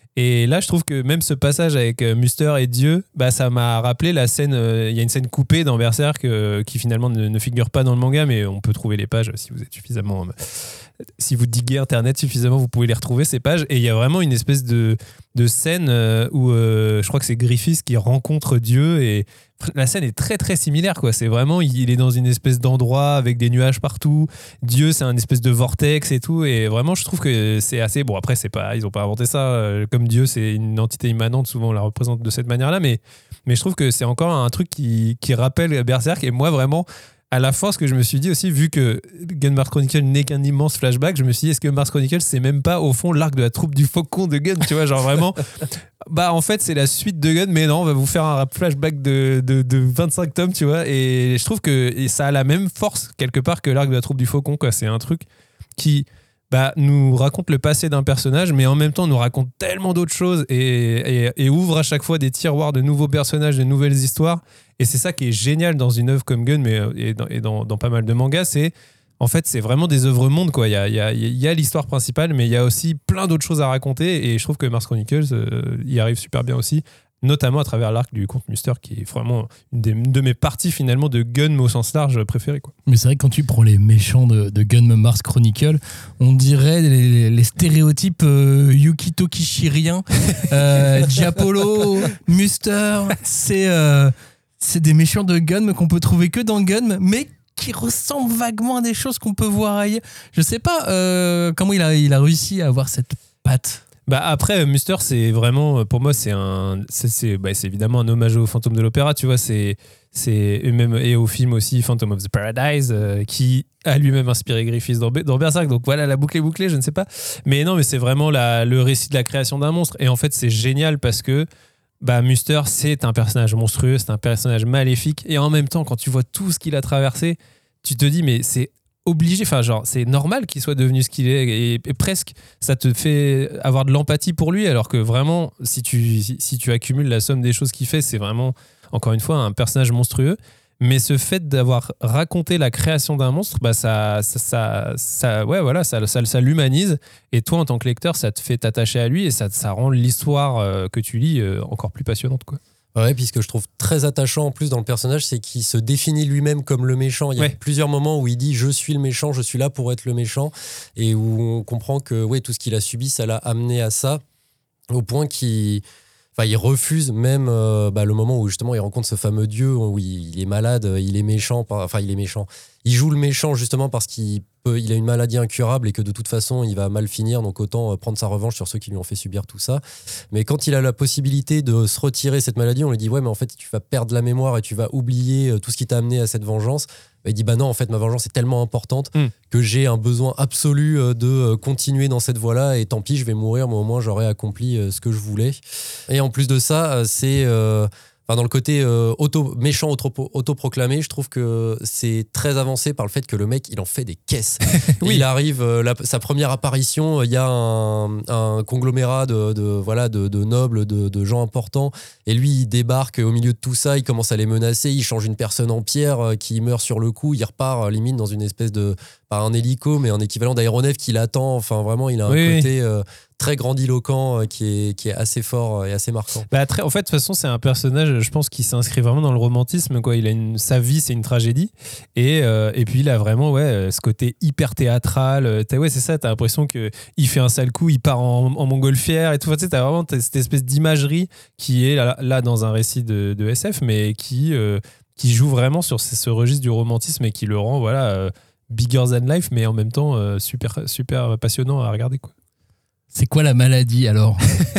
Et là, je trouve que même ce passage avec euh, Muster et Dieu, bah, ça m'a rappelé la scène. Il euh, y a une scène coupée dans Berserk euh, qui finalement ne, ne figure pas dans le manga, mais on peut trouver les pages si vous êtes suffisamment. Euh, si vous diguez Internet suffisamment, vous pouvez les retrouver, ces pages. Et il y a vraiment une espèce de, de scène euh, où euh, je crois que c'est Griffiths qui rencontre Dieu. Et la scène est très très similaire, quoi. C'est vraiment, il est dans une espèce d'endroit avec des nuages partout. Dieu, c'est un espèce de vortex et tout. Et vraiment, je trouve que c'est assez. Bon, après, c'est pas, ils ont pas inventé ça. Comme Dieu, c'est une entité immanente. Souvent, on la représente de cette manière-là. Mais, mais je trouve que c'est encore un truc qui, qui rappelle Berserk. Et moi, vraiment. À la fin, ce que je me suis dit aussi, vu que Gun Mars Chronicle n'est qu'un immense flashback, je me suis dit, est-ce que Mars Chronicle, c'est même pas, au fond, l'arc de la troupe du Faucon de Gun, tu vois, genre vraiment, bah en fait, c'est la suite de Gun, mais non, on va vous faire un flashback de, de, de vingt-cinq tomes, tu vois, et je trouve que et ça a la même force, quelque part, que l'arc de la troupe du Faucon, quoi. C'est un truc qui... Bah, nous raconte le passé d'un personnage, mais en même temps nous raconte tellement d'autres choses et, et, et ouvre à chaque fois des tiroirs de nouveaux personnages, de nouvelles histoires. Et c'est ça qui est génial dans une œuvre comme Gun, mais et dans, et dans, dans pas mal de mangas, c'est en fait c'est vraiment des œuvres monde, quoi. Il y a, il y a, il y a l'histoire principale, mais il y a aussi plein d'autres choses à raconter. Et je trouve que Mars Chronicles euh, y arrive super bien aussi, notamment à travers l'arc du comte Muster, qui est vraiment une, des, une de mes parties finalement de Gun, mais au sens large, préférées, quoi. Mais c'est vrai que quand tu prends les méchants de, de Gun Mars Chronicle, on dirait les, les stéréotypes euh, Yukito Kishirien, euh, Diapolo, Muster, c'est, euh, c'est des méchants de Gun mais qu'on peut trouver que dans Gun, mais qui ressemblent vaguement à des choses qu'on peut voir ailleurs. Je sais pas euh, comment il a, il a réussi à avoir cette patte. Bah après, Muster, c'est vraiment, pour moi, c'est un, c'est, c'est, bah c'est évidemment un hommage au Fantôme de l'Opéra, tu vois, c'est, c'est et même et au film aussi Phantom of the Paradise, euh, qui a lui-même inspiré Griffiths dans, dans Berserk. Donc voilà, la boucle est bouclée, je ne sais pas, mais non, mais c'est vraiment la, le récit de la création d'un monstre. Et en fait, c'est génial parce que bah Muster, c'est un personnage monstrueux, c'est un personnage maléfique, et en même temps, quand tu vois tout ce qu'il a traversé, tu te dis mais c'est obligé, enfin genre c'est normal qu'il soit devenu ce qu'il est, et, et presque ça te fait avoir de l'empathie pour lui, alors que vraiment si tu, si, si tu accumules la somme des choses qu'il fait, c'est vraiment encore une fois un personnage monstrueux. Mais ce fait d'avoir raconté la création d'un monstre, bah ça, ça, ça, ça ouais voilà, ça, ça, ça l'humanise, et toi en tant que lecteur, ça te fait t'attacher à lui, et ça, ça rend l'histoire euh, que tu lis euh, encore plus passionnante, quoi. Ouais, puis ce que je trouve très attachant en plus dans le personnage, c'est qu'il se définit lui-même comme le méchant. Il y a ouais. plusieurs moments où il dit « je suis le méchant, je suis là pour être le méchant », et où on comprend que ouais, tout ce qu'il a subi, ça l'a amené à ça, au point qu'il... Enfin, il refuse même euh, bah, le moment où justement il rencontre ce fameux dieu, où il, il est malade, il est méchant, enfin il est méchant. Il joue le méchant justement parce qu'il peut, il a une maladie incurable et que de toute façon il va mal finir, donc autant prendre sa revanche sur ceux qui lui ont fait subir tout ça. Mais quand il a la possibilité de se retirer cette maladie, on lui dit ouais mais en fait tu vas perdre la mémoire et tu vas oublier tout ce qui t'a amené à cette vengeance. Il dit bah non, en fait ma vengeance est tellement importante mm. que j'ai un besoin absolu de continuer dans cette voie-là, et tant pis je vais mourir, mais au moins j'aurai accompli ce que je voulais. Et en plus de ça, c'est euh, enfin, dans le côté euh, auto, méchant auto, autoproclamé, je trouve que c'est très avancé par le fait que le mec il en fait des caisses. Oui. Il arrive, euh, la, sa première apparition, il y a un, un conglomérat de, de, voilà, de, de nobles, de, de gens importants, et lui il débarque au milieu de tout ça, il commence à les menacer, il change une personne en pierre euh, qui meurt sur le coup, il repart euh, limite dans une espèce de, pas un hélico mais un équivalent d'aéronef qui l'attend. Enfin vraiment il a un oui, côté oui. Euh, très grandiloquent, euh, qui est, qui est assez fort et assez marquant. Bah, très, en fait, de toute façon, c'est un personnage, je pense, qui s'inscrit vraiment dans le romantisme, quoi. Il a une, sa vie, c'est une tragédie. Et, euh, et puis, il a vraiment ouais, ce côté hyper théâtral. T'as, ouais, c'est ça, t'as l'impression qu'il fait un sale coup, il part en, en montgolfière et tout. Tu sais, t'as vraiment t'as cette espèce d'imagerie qui est là, là dans un récit de, de S F, mais qui, euh, qui joue vraiment sur ce, ce registre du romantisme et qui le rend voilà, euh, bigger than life, mais en même temps euh, super, super passionnant à regarder, quoi. C'est quoi la maladie alors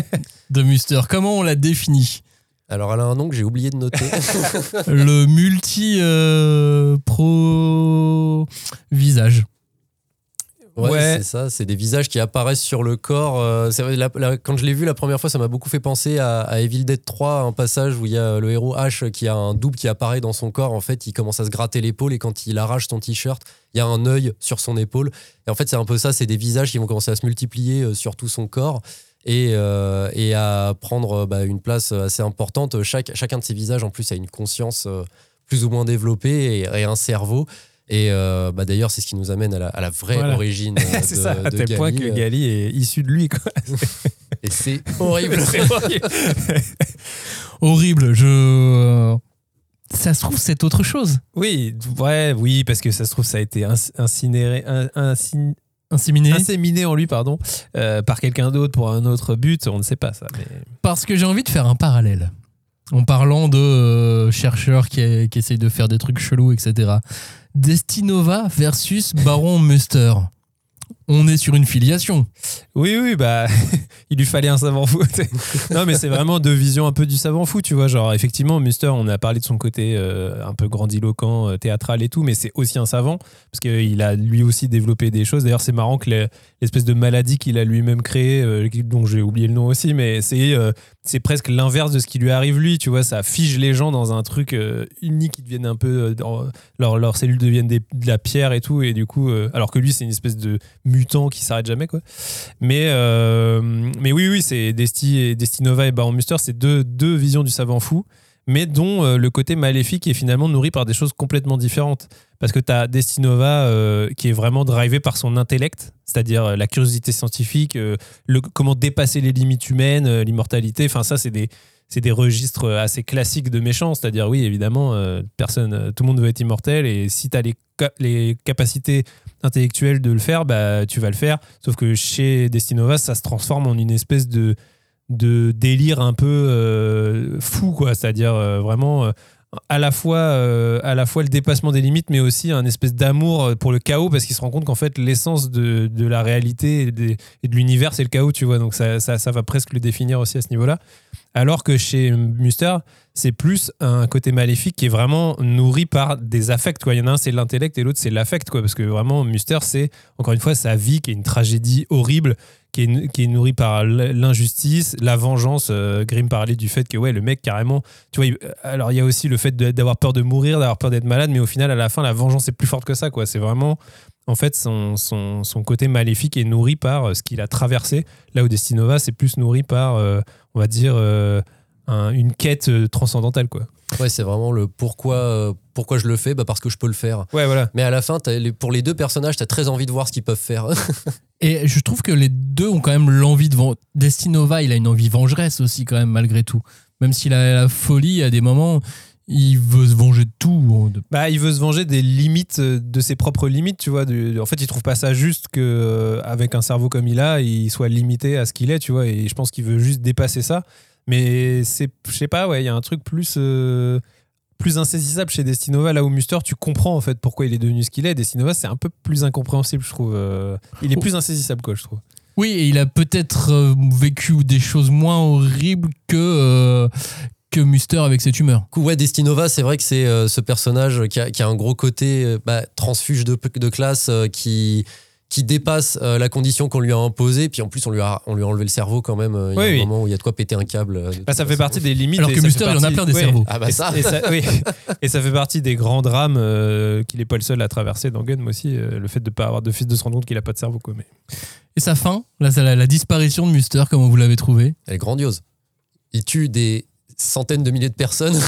de Muster? Comment on la définit? Alors elle a un nom que j'ai oublié de noter. Le multi euh, pro visage. Ouais, ouais. c'est ça, c'est des visages qui apparaissent sur le corps. Euh, c'est, la, la, quand je l'ai vu la première fois, ça m'a beaucoup fait penser à, à Evil Dead trois, un passage où il y a le héros Ash qui a un double qui apparaît dans son corps. En fait, il commence à se gratter l'épaule, et quand il arrache son t-shirt, il y a un œil sur son épaule. Et en fait, c'est un peu ça, c'est des visages qui vont commencer à se multiplier sur tout son corps et, euh, et à prendre bah, une place assez importante. Chaque, chacun de ces visages, en plus, a une conscience plus ou moins développée et, et un cerveau. Et euh, bah d'ailleurs, c'est ce qui nous amène à la, à la vraie voilà. origine de, c'est ça, de à tel Gali. point que Gali est issu de lui, quoi. Et c'est horrible. C'est horrible. Horrible, je... Ça se trouve, c'est autre chose. Oui, ouais, oui, parce que ça se trouve, ça a été ins- incinéré, in- incin- Inséminé. inséminé en lui, pardon, euh, par quelqu'un d'autre pour un autre but. On ne sait pas ça. Mais... Parce que j'ai envie de faire un parallèle. En parlant de euh, chercheurs qui, qui essayent de faire des trucs chelous, et cetera. Destinova versus Baron Muster. On est sur une filiation. Oui, oui, bah, il lui fallait un savant fou. Non, mais c'est vraiment deux visions un peu du savant fou, tu vois. Genre, effectivement, Muster, on a parlé de son côté euh, un peu grandiloquent, euh, théâtral et tout, mais c'est aussi un savant, parce qu'il a lui aussi développé des choses. D'ailleurs, c'est marrant que les- l'espèce de maladie qu'il a lui-même créée, euh, dont j'ai oublié le nom aussi, mais c'est, euh, c'est presque l'inverse de ce qui lui arrive lui, tu vois. Ça fige les gens dans un truc euh, unique, ils deviennent un peu. Euh, dans- leurs leurs cellules deviennent des- de la pierre et tout, et du coup, euh, alors que lui, c'est une espèce de mutant qui s'arrête jamais, quoi. Mais, euh, mais oui, oui, c'est Desti et Destinova et Baron Muster, c'est deux, deux visions du savant fou, mais dont euh, le côté maléfique est finalement nourri par des choses complètement différentes. Parce que tu as Destinova euh, qui est vraiment drivé par son intellect, c'est-à-dire euh, la curiosité scientifique, euh, le, comment dépasser les limites humaines, euh, l'immortalité. Enfin, ça, c'est des, c'est des registres assez classiques de méchants. C'est-à-dire, oui, évidemment, euh, personne, euh, tout le monde veut être immortel, et si tu as les, ca- les capacités intellectuelles de le faire, bah, tu vas le faire. Sauf que chez Destinova, ça se transforme en une espèce de, de délire un peu euh, fou, quoi. C'est-à-dire euh, vraiment euh, à la fois euh, à la fois le dépassement des limites, mais aussi un espèce d'amour pour le chaos, parce qu'il se rend compte qu'en fait l'essence de, de la réalité et, des, et de l'univers, c'est le chaos, tu vois. Donc ça, ça, ça va presque le définir aussi à ce niveau-là. Alors que chez Muster, c'est plus un côté maléfique qui est vraiment nourri par des affects, quoi. Il y en a un, c'est l'intellect, et l'autre, c'est l'affect, quoi. Parce que vraiment, Muster, c'est, encore une fois, sa vie qui est une tragédie horrible, qui est, qui est nourrie par l'injustice, la vengeance. Euh, Grimm parlait du fait que, ouais, le mec, carrément, tu vois, il, alors il y a aussi le fait de, d'avoir peur de mourir, d'avoir peur d'être malade, mais au final, à la fin, la vengeance est plus forte que ça, quoi. C'est vraiment... En fait, son, son, son côté maléfique est nourri par ce qu'il a traversé. Là où Destinova, c'est plus nourri par, euh, on va dire, euh, un, une quête transcendantale, quoi. Ouais, c'est vraiment le pourquoi, euh, pourquoi je le fais, bah parce que je peux le faire. Ouais, voilà. Mais à la fin, t'as les, pour les deux personnages, t'as très envie de voir ce qu'ils peuvent faire. Et je trouve que les deux ont quand même l'envie de... ven- Destinova, il a une envie vengeresse aussi, quand même, malgré tout. Même s'il a la folie, à des moments... Il veut se venger de tout. Bah, il veut se venger des limites, de ses propres limites, tu vois. De, en fait, il trouve pas ça juste que, euh, avec un cerveau comme il a, il soit limité à ce qu'il est, tu vois. Et je pense qu'il veut juste dépasser ça. Mais c'est, je sais pas, ouais, il y a un truc plus, euh, plus insaisissable chez Destinova. Là où Muster, tu comprends en fait pourquoi il est devenu ce qu'il est. Destinova, c'est un peu plus incompréhensible, je trouve. Euh, il est plus insaisissable, quoi, je trouve. Oui, et il a peut-être euh, vécu des choses moins horribles que. Euh, que Muster avec cette humeur. Ouais, Destinova, c'est vrai que c'est euh, ce personnage qui a, qui a un gros côté euh, bah, transfuge de, de classe euh, qui, qui dépasse euh, la condition qu'on lui a imposée. Puis en plus, on lui a, on lui a enlevé le cerveau quand même. Euh, il y a oui, un oui. moment où il y a de quoi péter un câble. Euh, bah, ça fait partie des limites. Alors que Muster, il en a plein des ouais. cerveaux. Ah bah ça. Et, et, ça, oui. Et ça fait partie des grands drames euh, qu'il n'est pas le seul à traverser dans Gun aussi. Euh, le fait de ne pas avoir de fils, de se rendre compte qu'il n'a pas de cerveau, quoi. Mais... Et sa fin, là, la, la disparition de Muster, comment vous l'avez trouvé? Elle est grandiose. Il tue des centaines de milliers de personnes.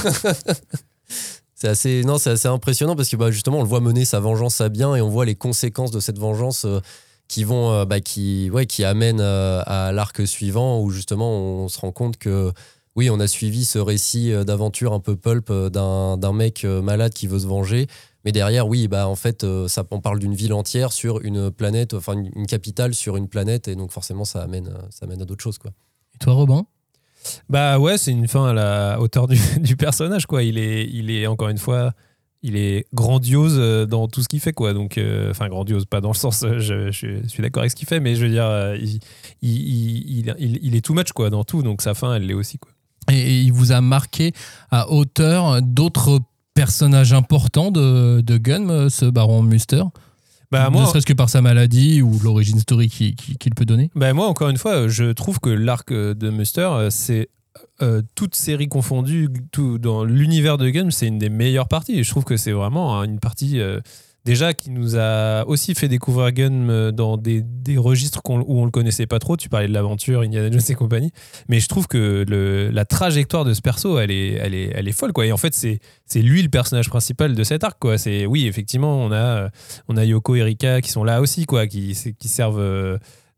c'est assez, non, c'est assez impressionnant parce que bah, justement, on le voit mener sa vengeance à bien et on voit les conséquences de cette vengeance euh, qui vont, euh, bah, qui, ouais, qui amènent euh, à l'arc suivant où justement on se rend compte que oui, on a suivi ce récit d'aventure un peu pulp d'un, d'un mec malade qui veut se venger. Mais derrière, oui, bah, en fait, ça, on parle d'une ville entière sur une planète, enfin une, une capitale sur une planète, et donc forcément, ça amène, ça amène à d'autres choses, quoi. Et toi, Robin? Bah ouais, c'est une fin à la hauteur du, du personnage, quoi. Il est, il est, encore une fois, il est grandiose dans tout ce qu'il fait, quoi. Donc, enfin, euh, grandiose, pas dans le sens, je, je suis d'accord avec ce qu'il fait, mais je veux dire, il, il, il, il, il est too much, quoi, dans tout. Donc, sa fin, elle l'est aussi, quoi. Et, et il vous a marqué à hauteur d'autres personnages importants de, de Gun, ce baron Muster? Bah, ne moi, serait-ce que par sa maladie ou l'origine story qu'il, qu'il peut donner. Bah moi, encore une fois, je trouve que l'arc de Muster, c'est euh, toute série confondue, tout, dans l'univers de Gun, c'est une des meilleures parties. Et je trouve que c'est vraiment hein, une partie euh, déjà qui nous a aussi fait découvrir Gun dans des, des registres qu'on, où on le connaissait pas trop. Tu parlais de l'aventure, Indiana Jones et compagnie. Mais je trouve que le, la trajectoire de ce perso, elle est, elle est, elle est folle, quoi. Et en fait, c'est, c'est lui le personnage principal de cet arc, quoi. C'est, oui, effectivement, on a, on a Yoko et Rika qui sont là aussi, quoi, qui, qui servent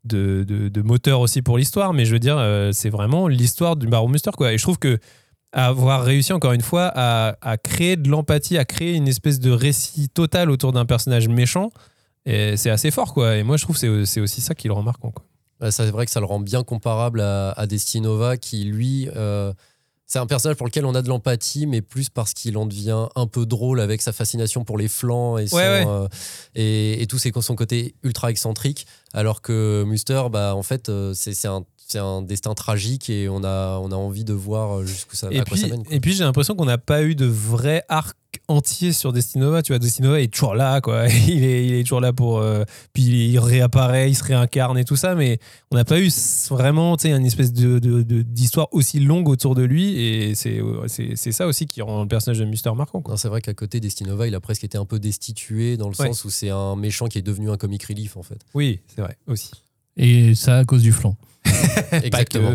de, de, de moteur aussi pour l'histoire, mais je veux dire, euh, c'est vraiment l'histoire du Baron Munster, quoi. Et je trouve que avoir réussi encore une fois à, à créer de l'empathie, à créer une espèce de récit total autour d'un personnage méchant, et c'est assez fort, quoi. Et moi, je trouve que c'est, c'est aussi ça qui le rend marquant, quoi. Ouais, c'est vrai que ça le rend bien comparable à, à Destiny Nova, qui lui, euh, c'est un personnage pour lequel on a de l'empathie, mais plus parce qu'il en devient un peu drôle avec sa fascination pour les flancs et, son, ouais, ouais. Euh, et, et tout ses, son côté ultra excentrique, alors que Munster, bah, en fait, euh, c'est, c'est un c'est un destin tragique et on a, on a envie de voir jusqu'où ça, et à puis, quoi ça mène. Quoi. Et puis j'ai l'impression qu'on n'a pas eu de vrai arc entier sur Destiny Nova. Tu vois, Destiny Nova est toujours là, quoi. Il est, il est toujours là pour. Euh, puis il réapparaît, il se réincarne et tout ça, mais on n'a pas eu vraiment, tu sais, une espèce de, de, de, d'histoire aussi longue autour de lui. Et c'est, c'est, c'est ça aussi qui rend le personnage de Munster marquant, quoi. Non, c'est vrai qu'à côté, Destiny Nova, il a presque été un peu destitué dans le ouais. sens où c'est un méchant qui est devenu un comic relief, en fait. Oui, c'est vrai, aussi. Et ça à cause du flanc. Exactement.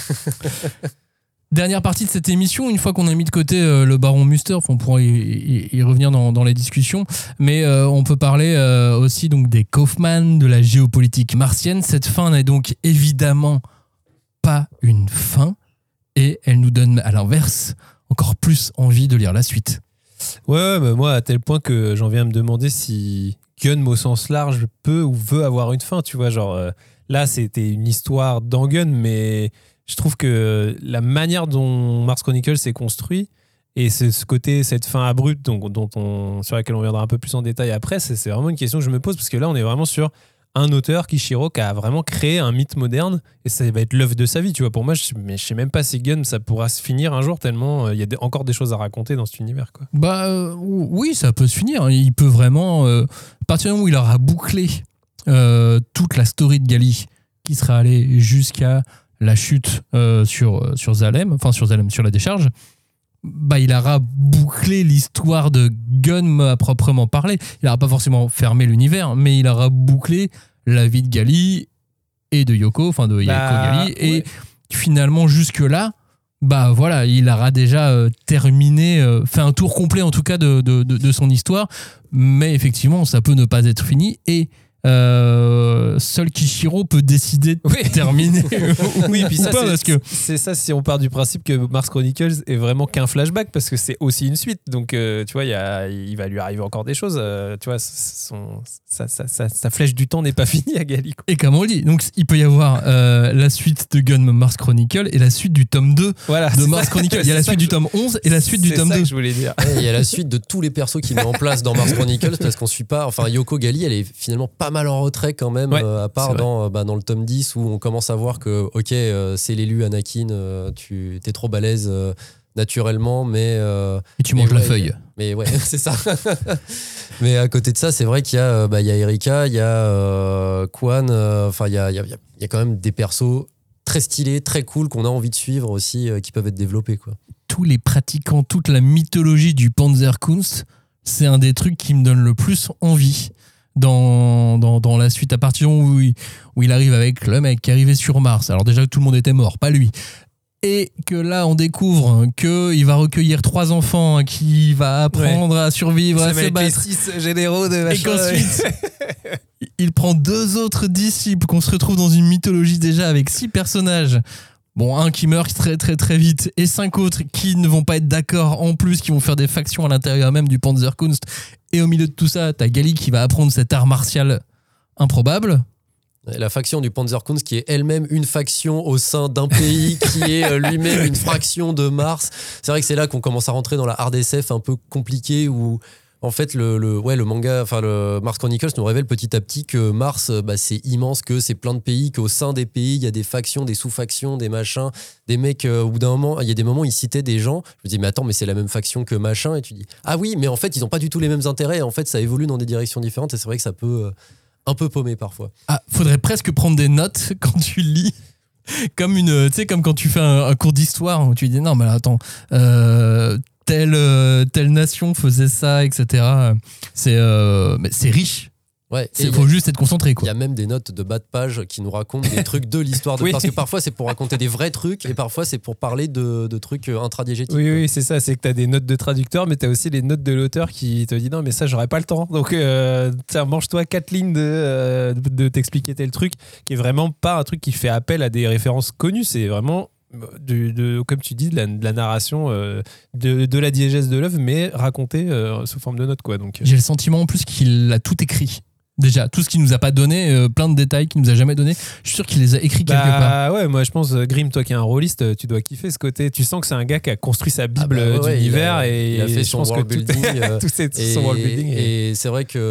Dernière partie de cette émission, une fois qu'on a mis de côté euh, le baron Munster, on pourra y, y, y revenir dans, dans les discussions, mais euh, on peut parler euh, aussi donc des Kaufman, de la géopolitique martienne. Cette fin n'est donc évidemment pas une fin, et elle nous donne à l'inverse encore plus envie de lire la suite. Ouais, mais moi à tel point que j'en viens à me demander si Gunn au sens large peut ou veut avoir une fin, tu vois, genre euh, là c'était une histoire dans Gunn, mais je trouve que la manière dont Mars Chronicles s'est construit et c'est ce côté, cette fin abrupte donc, dont on, sur laquelle on reviendra un peu plus en détail après, c'est, c'est vraiment une question que je me pose parce que là on est vraiment sur un auteur, Kishiro, qui a vraiment créé un mythe moderne et ça va être l'œuvre de sa vie, tu vois. Pour moi, je, mais je sais même pas si Gunn ça pourra se finir un jour tellement il euh, y a des, encore des choses à raconter dans cet univers, quoi. Bah euh, oui, ça peut se finir. Il peut vraiment, euh, à partir du moment où il aura bouclé euh, toute la story de Gali, qui sera allée jusqu'à la chute euh, sur, sur Zalem, enfin sur Zalem, sur la décharge, bah, il aura bouclé l'histoire de Gunn à proprement parler. Il n'aura pas forcément fermé l'univers, mais il aura bouclé la vie de Gali et de Yoko, enfin de Yoko bah, Gali. Et ouais. finalement, jusque-là, bah voilà, il aura déjà euh, terminé, euh, fait un tour complet en tout cas de, de, de, de son histoire. Mais effectivement, ça peut ne pas être fini. Et Euh, seul Kishiro peut décider de oui. terminer oui, puis ça, pas, c'est, parce que c'est ça si on part du principe que Mars Chronicles est vraiment qu'un flashback parce que c'est aussi une suite, donc euh, tu vois y a, il va lui arriver encore des choses, euh, tu vois, son, sa, sa, sa, sa flèche du temps n'est pas finie à Gali, quoi. Et comme on le dit, donc il peut y avoir euh, la suite de Gunn Mars Chronicle et la suite du tome deux voilà, de Mars Chronicle. Il y a la suite du tome onze et la suite du tome deux. C'est ça que je voulais dire. Il y a la suite de tous les persos qu'il met en place dans Mars Chronicles parce qu'on suit pas, enfin Yoko Gali, elle est finalement pas mal en retrait quand même, ouais, euh, à part dans, bah, dans le tome dix où on commence à voir que ok euh, c'est l'élu Anakin, euh, tu t'es trop balèze euh, naturellement, mais euh, et tu mais manges ouais, la feuille, mais ouais c'est ça. Mais à côté de ça, c'est vrai qu'il y a bah, il y a Erika, il y a euh, Kwan, enfin euh, il y a, il y, a, il y a quand même des persos très stylés, très cool qu'on a envie de suivre aussi, euh, qui peuvent être développés, quoi. Tous les pratiquants, toute la mythologie du Panzerkunst, c'est un des trucs qui me donne le plus envie dans, dans, dans la suite, à partir du moment où il, où il arrive avec le mec qui est arrivé sur Mars. Alors déjà que tout le monde était mort, pas lui. Et que là, on découvre qu'il va recueillir trois enfants, qu'il va apprendre ouais. à survivre, ça à se battre. Les six généraux de et qu'ensuite, il prend deux autres disciples, qu'on se retrouve dans une mythologie déjà avec six personnages. Bon, un qui meurt très très très vite et cinq autres qui ne vont pas être d'accord en plus, qui vont faire des factions à l'intérieur même du Panzerkunst. Et au milieu de tout ça, t'as Gali qui va apprendre cet art martial improbable. La faction du Panzerkunst qui est elle-même une faction au sein d'un pays qui est lui-même une fraction de Mars. C'est vrai que c'est là qu'on commence à rentrer dans la hard S F un peu compliquée où en fait le, le, ouais, le manga, enfin le Mars Chronicles nous révèle petit à petit que Mars bah, c'est immense, que c'est plein de pays, qu'au sein des pays il y a des factions, des sous-factions, des machins, des mecs euh, au bout d'un moment, il y a des moments où ils citaient des gens, je me dis mais attends mais c'est la même faction que machin, et tu dis ah oui mais en fait ils n'ont pas du tout les mêmes intérêts, en fait ça évolue dans des directions différentes et c'est vrai que ça peut... Euh, un peu paumé parfois. Ah, faudrait presque prendre des notes quand tu lis, comme une, tu sais, comme quand tu fais un, un cours d'histoire où tu dis non mais attends, euh, telle euh, telle nation faisait ça, et cetera. C'est euh, mais c'est riche. Ouais, il faut juste être concentré, Il quoi. y a même des notes de bas de page qui nous racontent des trucs de l'histoire de Oui. parce que parfois c'est pour raconter des vrais trucs et parfois c'est pour parler de, de trucs intradiégétiques. Oui, oui, c'est ça. C'est que tu as des notes de traducteur, mais tu as aussi les notes de l'auteur qui te dit non, mais ça, j'aurais pas le temps. Donc, euh, ça, mange-toi quatre lignes de, euh, de t'expliquer tel truc, qui est vraiment pas un truc qui fait appel à des références connues. C'est vraiment, de, de, comme tu dis, de la, de la narration, euh, de, de la diégèse de l'œuvre, mais racontée euh, sous forme de notes, quoi. Donc, euh. J'ai le sentiment en plus qu'il a tout écrit. Déjà, tout ce qu'il nous a pas donné, euh, plein de détails qu'il nous a jamais donné, je suis sûr qu'il les a écrits quelque part. Bah ouais, moi je pense, Grimm, toi qui es un rôliste, tu dois kiffer ce côté. Tu sens que c'est un gars qui a construit sa Bible Ah bah ouais, d'univers il a, et il a fait je son pense world que tout, building. euh, tout c'est et, son world building. Et... et c'est vrai que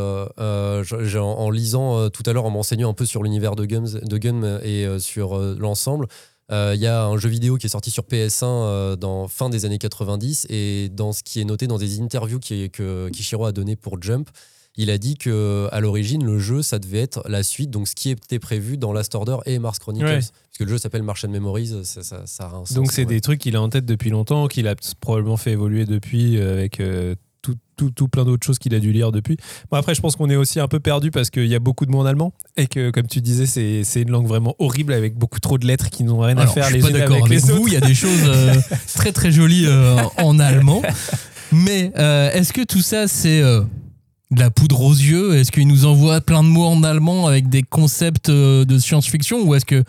euh, j'ai- en, en lisant euh, tout à l'heure, en m'enseignant un peu sur l'univers de Guns, de Gun et euh, sur euh, l'ensemble, il euh, y a un jeu vidéo qui est sorti sur P S un euh, dans fin des années quatre-vingt-dix et dans ce qui est noté dans des interviews qui, que Kishiro a donné pour Jump, il a dit qu'à l'origine, le jeu, ça devait être la suite, donc ce qui était prévu dans Last Order et Mars Chronicles. Ouais. Parce que le jeu s'appelle Martian Memories, ça, ça, ça a un sens. Donc c'est ouais. des trucs qu'il a en tête depuis longtemps, qu'il a probablement fait évoluer depuis euh, avec euh, tout, tout, tout plein d'autres choses qu'il a dû lire depuis. Bon, après, je pense qu'on est aussi un peu perdu parce qu'il y a beaucoup de mots en allemand et que, comme tu disais, c'est, c'est une langue vraiment horrible avec beaucoup trop de lettres qui n'ont rien Alors, à faire je les suis pas unes d'accord avec, avec les vous, autres. il y a des choses euh, très très jolies euh, en allemand. Mais euh, est-ce que tout ça, c'est euh, de la poudre aux yeux? Est-ce qu'il nous envoie plein de mots en allemand avec des concepts euh, de science-fiction? Ou est-ce que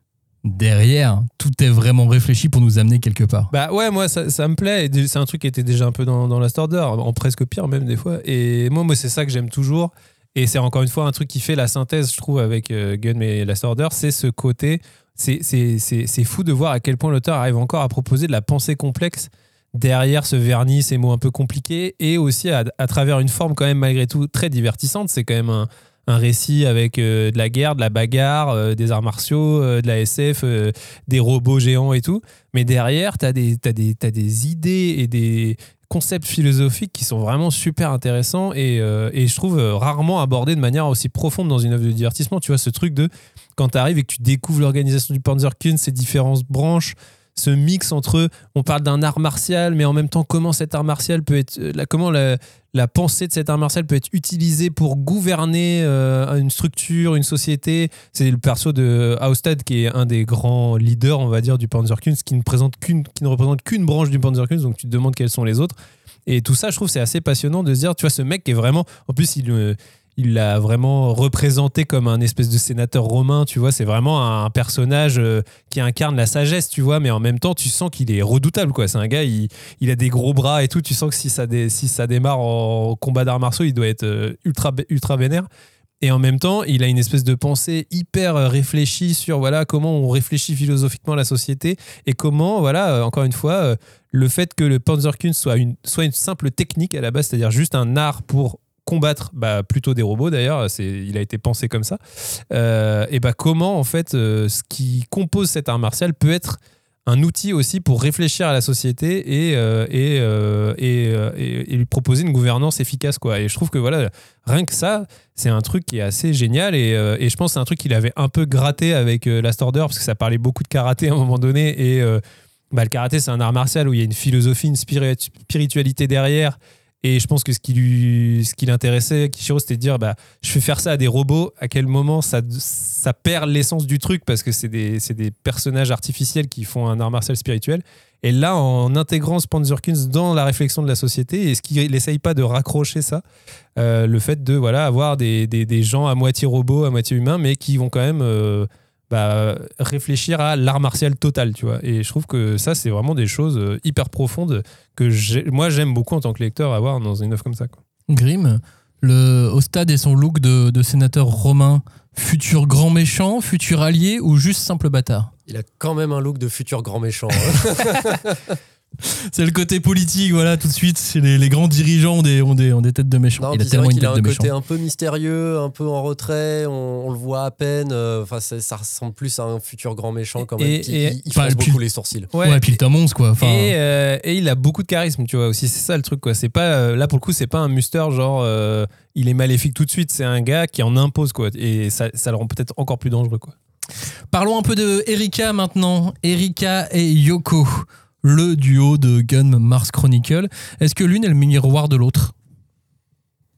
derrière, tout est vraiment réfléchi pour nous amener quelque part? Bah ouais, moi ça, ça me plaît. Et c'est un truc qui était déjà un peu dans, dans Last Order, en presque pire même des fois. Et moi, moi c'est ça que j'aime toujours. Et c'est encore une fois un truc qui fait la synthèse, je trouve, avec euh, Gun et Last Order. C'est ce côté. C'est, c'est, c'est, c'est fou de voir à quel point l'auteur arrive encore à proposer de la pensée complexe derrière ce vernis, ces mots un peu compliqués, et aussi à, à travers une forme quand même malgré tout très divertissante. C'est quand même un, un récit avec euh, de la guerre, de la bagarre, euh, des arts martiaux, euh, de la S F, euh, des robots géants et tout. Mais derrière, t'as des, t'as des, t'as des idées et des concepts philosophiques qui sont vraiment super intéressants et, euh, et je trouve euh, rarement abordés de manière aussi profonde dans une œuvre de divertissement. Tu vois, ce truc de quand tu arrives et que tu découvres l'organisation du Panzerkeune, ses différentes branches, ce mix entre on parle d'un art martial mais en même temps comment cet art martial peut être la, comment la, la pensée de cet art martial peut être utilisée pour gouverner euh, une structure, une société. C'est le perso de Austad qui est un des grands leaders, on va dire, du Panzerkeune, qui ne présente qu'une qui ne représente qu'une branche du Panzerkeune, donc tu te demandes quelles sont les autres. Et tout ça, je trouve c'est assez passionnant de se dire, tu vois, ce mec qui est vraiment, en plus il euh, il l'a vraiment représenté comme un espèce de sénateur romain, tu vois, c'est vraiment un personnage euh, qui incarne la sagesse, tu vois, mais en même temps, tu sens qu'il est redoutable, quoi. C'est un gars, il, il a des gros bras et tout, tu sens que si ça, dé, si ça démarre en combat d'arts martiaux, il doit être euh, ultra, ultra vénère. Et en même temps, il a une espèce de pensée hyper réfléchie sur voilà, comment on réfléchit philosophiquement la société et comment, voilà, euh, encore une fois, euh, le fait que le Panzerkeune soit une, soit une simple technique à la base, c'est-à-dire juste un art pour combattre bah, plutôt des robots d'ailleurs, c'est, il a été pensé comme ça, euh, et bah, comment en fait euh, ce qui compose cet art martial peut être un outil aussi pour réfléchir à la société et, euh, et, euh, et, euh, et, et lui proposer une gouvernance efficace, quoi. Et je trouve que voilà, rien que ça, c'est un truc qui est assez génial et, euh, et je pense que c'est un truc qu'il avait un peu gratté avec euh, Last Order parce que ça parlait beaucoup de karaté à un moment donné et euh, bah, le karaté c'est un art martial où il y a une philosophie, une spiritu- spiritualité derrière. Et je pense que ce qui, lui, ce qui l'intéressait, Kishiro, c'était de dire bah, je fais faire ça à des robots, à quel moment ça, ça perd l'essence du truc parce que c'est des, c'est des personnages artificiels qui font un art martial spirituel. Et là, en intégrant ce Panzerkeune dans la réflexion de la société, est-ce qu'il n'essaye pas de raccrocher ça euh, le fait de voilà, avoir des, des, des gens à moitié robots, à moitié humains, mais qui vont quand même euh, bah, réfléchir à l'art martial total, tu vois. Et je trouve que ça, c'est vraiment des choses hyper profondes que j'ai, moi, j'aime beaucoup en tant que lecteur avoir dans une œuvre comme ça, quoi. Grimm, le Austad et son look de, de sénateur romain, futur grand méchant, futur allié ou juste simple bâtard? Il a quand même un look de futur grand méchant. Hein. C'est le côté politique, voilà, tout de suite. C'est les, les grands dirigeants ont des, ont des, ont des têtes de méchants. Non, il a c'est tellement vrai une qu'il a tête un de côté méchant. un peu mystérieux, un peu en retrait, on, on le voit à peine. Enfin, ça, ça ressemble plus à un futur grand méchant quand même. Et- qui, et- qui- il enfin, fronce et puis- beaucoup les sourcils. Ouais, et puis le tome onze, quoi. Enfin, Et, euh, et il a beaucoup de charisme, tu vois, aussi. C'est ça le truc, quoi. C'est pas, euh, là, pour le coup, c'est pas un muster genre euh, il est maléfique tout de suite. C'est un gars qui en impose, quoi. Et ça, ça le rend peut-être encore plus dangereux, quoi. parlons un peu de Erika maintenant. Erika et Yoko, le duo de Gun Mars Chronicle. Est-ce que l'une est le miroir de l'autre?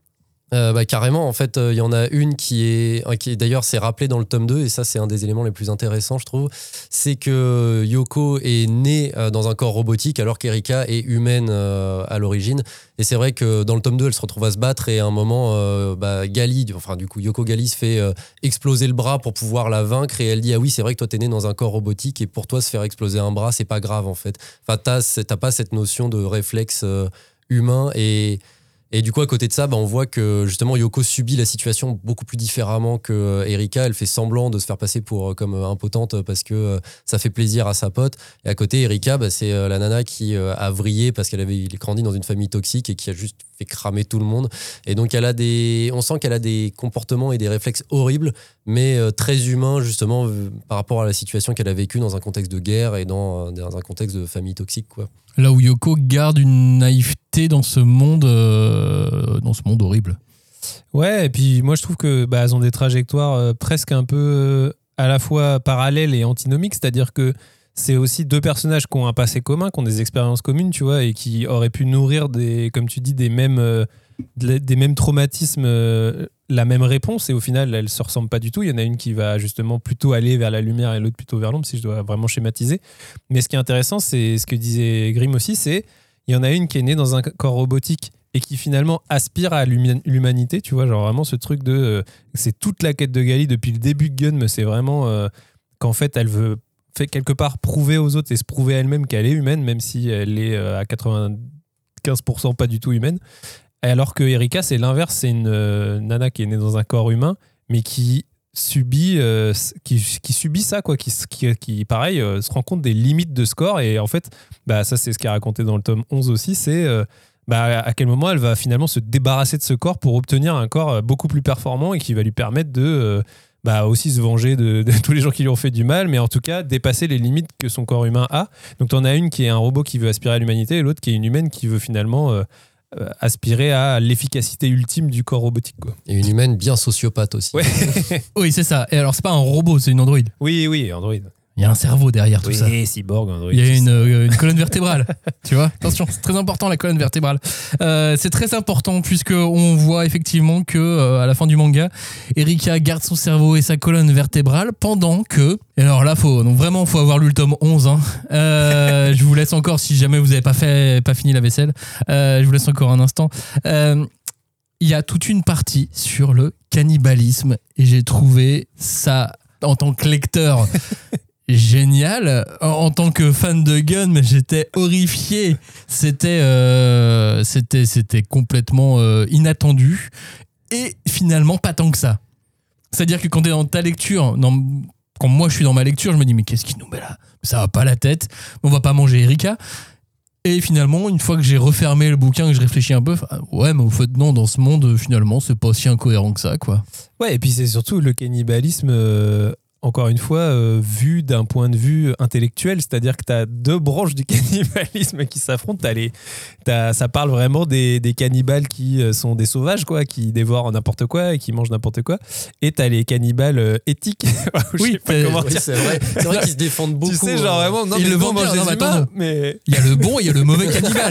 Euh, bah, carrément, en fait, il euh, y en a une qui est, qui est d'ailleurs c'est rappelé dans le tome deux, et ça c'est un des éléments les plus intéressants je trouve, c'est que Yoko est née euh, dans un corps robotique alors qu'Erika est humaine euh, à l'origine, et c'est vrai que dans le tome deux elle se retrouve à se battre, et à un moment euh, bah, Gali, enfin du coup Yoko Gali se fait euh, exploser le bras pour pouvoir la vaincre, et elle dit ah oui c'est vrai que toi t'es née dans un corps robotique, et pour toi se faire exploser un bras c'est pas grave en fait, enfin t'as, t'as pas cette notion de réflexe euh, humain, et Et du coup, à côté de ça, bah, on voit que justement Yoko subit la situation beaucoup plus différemment que euh, Erika. Elle fait semblant de se faire passer pour euh, comme euh, impotente parce que euh, ça fait plaisir à sa pote. Et à côté, Erika, bah, c'est euh, la nana qui euh, a vrillé parce qu'elle avait grandi dans une famille toxique et qui a juste fait cramer tout le monde. Et donc, elle a des, on sent qu'elle a des comportements et des réflexes horribles, mais euh, très humains justement euh, par rapport à la situation qu'elle a vécue dans un contexte de guerre et dans, euh, dans un contexte de famille toxique, quoi. Là où Yoko garde une naïveté dans ce monde, euh, dans ce monde horrible. Ouais, et puis moi je trouve que bah, elles ont des trajectoires euh, presque un peu euh, à la fois parallèles et antinomiques, c'est-à-dire que c'est aussi deux personnages qui ont un passé commun, qui ont des expériences communes, tu vois, et qui auraient pu nourrir des, comme tu dis, des mêmes, euh, des mêmes traumatismes, euh, la même réponse, et au final elles se ressemblent pas du tout. Il y en a une qui va justement plutôt aller vers la lumière et l'autre plutôt vers l'ombre, si je dois vraiment schématiser. Mais ce qui est intéressant, c'est ce que disait Grimm aussi, c'est il y en a une qui est née dans un corps robotique et qui finalement aspire à l'humanité, tu vois, genre vraiment ce truc de euh, c'est toute la quête de Gali depuis le début de Gun, mais c'est vraiment euh, qu'en fait elle veut fait quelque part prouver aux autres et se prouver à elle-même qu'elle est humaine, même si elle est euh, à quatre-vingt-quinze pour cent pas du tout humaine. Alors que Erika, c'est l'inverse, c'est une euh, nana qui est née dans un corps humain, mais qui subit, euh, qui, qui subit ça, quoi, qui, qui, qui pareil, euh, se rend compte des limites de ce corps. Et en fait, bah, ça, c'est ce qui est raconté dans le tome onze aussi, c'est euh, bah, à quel moment elle va finalement se débarrasser de ce corps pour obtenir un corps beaucoup plus performant et qui va lui permettre de euh, bah, aussi se venger de, de tous les gens qui lui ont fait du mal, mais en tout cas dépasser les limites que son corps humain a. Donc, tu en as une qui est un robot qui veut aspirer à l'humanité et l'autre qui est une humaine qui veut finalement... Euh, Euh, aspirer à l'efficacité ultime du corps robotique, quoi. Et une humaine bien sociopathe aussi. Ouais. Oui, c'est ça. Et alors, c'est pas un robot, c'est une androïde. Oui, oui, Android. Il y a un cerveau derrière tout oui, ça. Oui, cyborg, Android. Il y a une, euh, une colonne vertébrale. Tu vois, attention, c'est très important la colonne vertébrale. Euh, c'est très important puisque on voit effectivement que euh, à la fin du manga, Erika garde son cerveau et sa colonne vertébrale pendant que. Et alors là, faut donc vraiment faut avoir lu le tome onze. Hein. Euh, je vous laisse encore si jamais vous n'avez pas fait, pas fini la vaisselle. Euh, je vous laisse encore un instant. Euh, Il y a toute une partie sur le cannibalisme et j'ai trouvé ça en tant que lecteur. Génial. En tant que fan de Gun, mais j'étais horrifié. C'était, euh, c'était, c'était complètement euh, inattendu et finalement pas tant que ça. C'est-à-dire que quand t'es dans ta lecture, dans, quand moi je suis dans ma lecture, je me dis mais qu'est-ce qui nous met là ? Ça va pas la tête. On va pas manger Erika. Et finalement, une fois que j'ai refermé le bouquin, que je réfléchis un peu, ouais, mais au fait non, dans ce monde, finalement, c'est pas aussi incohérent que ça, quoi. Ouais, et puis c'est surtout le cannibalisme. Euh... Encore une fois, euh, vu d'un point de vue intellectuel, c'est-à-dire que tu as deux branches du cannibalisme qui s'affrontent. T'as les, t'as, ça parle vraiment des, des cannibales qui sont des sauvages, quoi, qui dévorent n'importe quoi et qui mangent n'importe quoi. Et tu as les cannibales euh, éthiques. Oui, sais pas comment oui, dire. c'est vrai. C'est vrai qu'ils se défendent beaucoup. Tu sais, genre vraiment, non, ils mais le nous, vendent on mange bien, des non, humains, attends. mais... Il y a le bon et il y a le mauvais cannibale.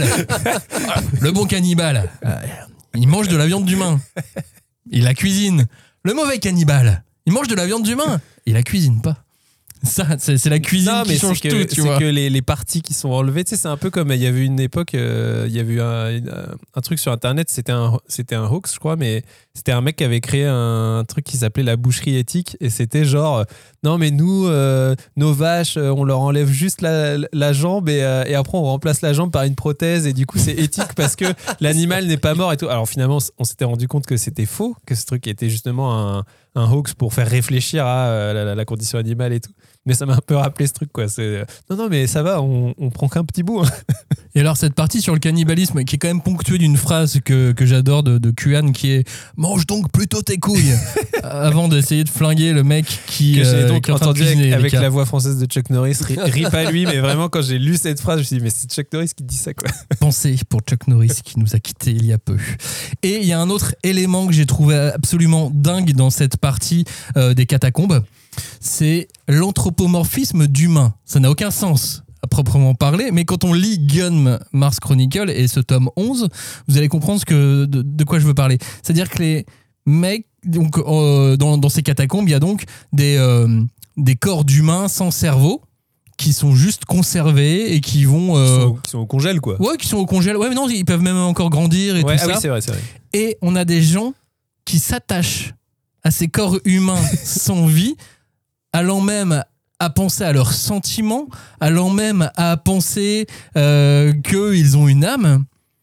Le bon cannibale, euh, il mange de la viande d'humain. Il la cuisine. Le mauvais cannibale, il mange de la viande d'humain. Il la cuisine pas. Ça, c'est, c'est la cuisine non, qui mais change c'est que, tout, tu c'est vois. que les, les parties qui sont enlevées, tu sais, c'est un peu comme il y avait une époque, euh, il y avait eu un, un truc sur internet, c'était un, c'était un hoax, je crois, mais c'était un mec qui avait créé un, un truc qui s'appelait la boucherie éthique, et c'était genre, euh, non, mais nous, euh, nos vaches, on leur enlève juste la, la jambe, et, euh, et après on remplace la jambe par une prothèse, et du coup c'est éthique parce que l'animal n'est pas mort et tout. Alors finalement, on s'était rendu compte que c'était faux, que ce truc était justement un, un hoax pour faire réfléchir à euh, la, la condition animale et tout. Mais ça m'a un peu rappelé ce truc, quoi. C'est... Non, non, mais ça va, on, on prend qu'un petit bout. Hein. Et alors, cette partie sur le cannibalisme, qui est quand même ponctuée d'une phrase que, que j'adore de, de Kuan, qui est « Mange donc plutôt tes couilles !» avant d'essayer de flinguer le mec qui, que j'ai euh, donc qui est en train de entendu avec, cuisiner, avec Erika. la voix française de Chuck Norris. Rip à lui, mais vraiment, quand j'ai lu cette phrase, je me suis dit « Mais c'est Chuck Norris qui dit ça, quoi. » Pensez pour Chuck Norris qui nous a quittés il y a peu. Et il y a un autre élément que j'ai trouvé absolument dingue dans cette partie euh, des catacombes, c'est l'anthropomorphisme d'humain. Ça n'a aucun sens. proprement parler, mais quand on lit Gun Mars Chronicle et ce tome onze, vous allez comprendre ce que, de, de quoi je veux parler. C'est-à-dire que les mecs, donc, euh, dans, dans ces catacombes, il y a donc des, euh, des corps d'humains sans cerveau qui sont juste conservés et qui vont... Euh... Qui, sont, qui sont au congèle, quoi. Ouais, qui sont au congèle. Ouais, mais non, ils peuvent même encore grandir et ouais, tout ah ça. Oui, c'est vrai, c'est vrai. Et on a des gens qui s'attachent à ces corps humains sans vie, allant même à penser à leurs sentiments, allant même à penser euh, qu'ils ont une âme.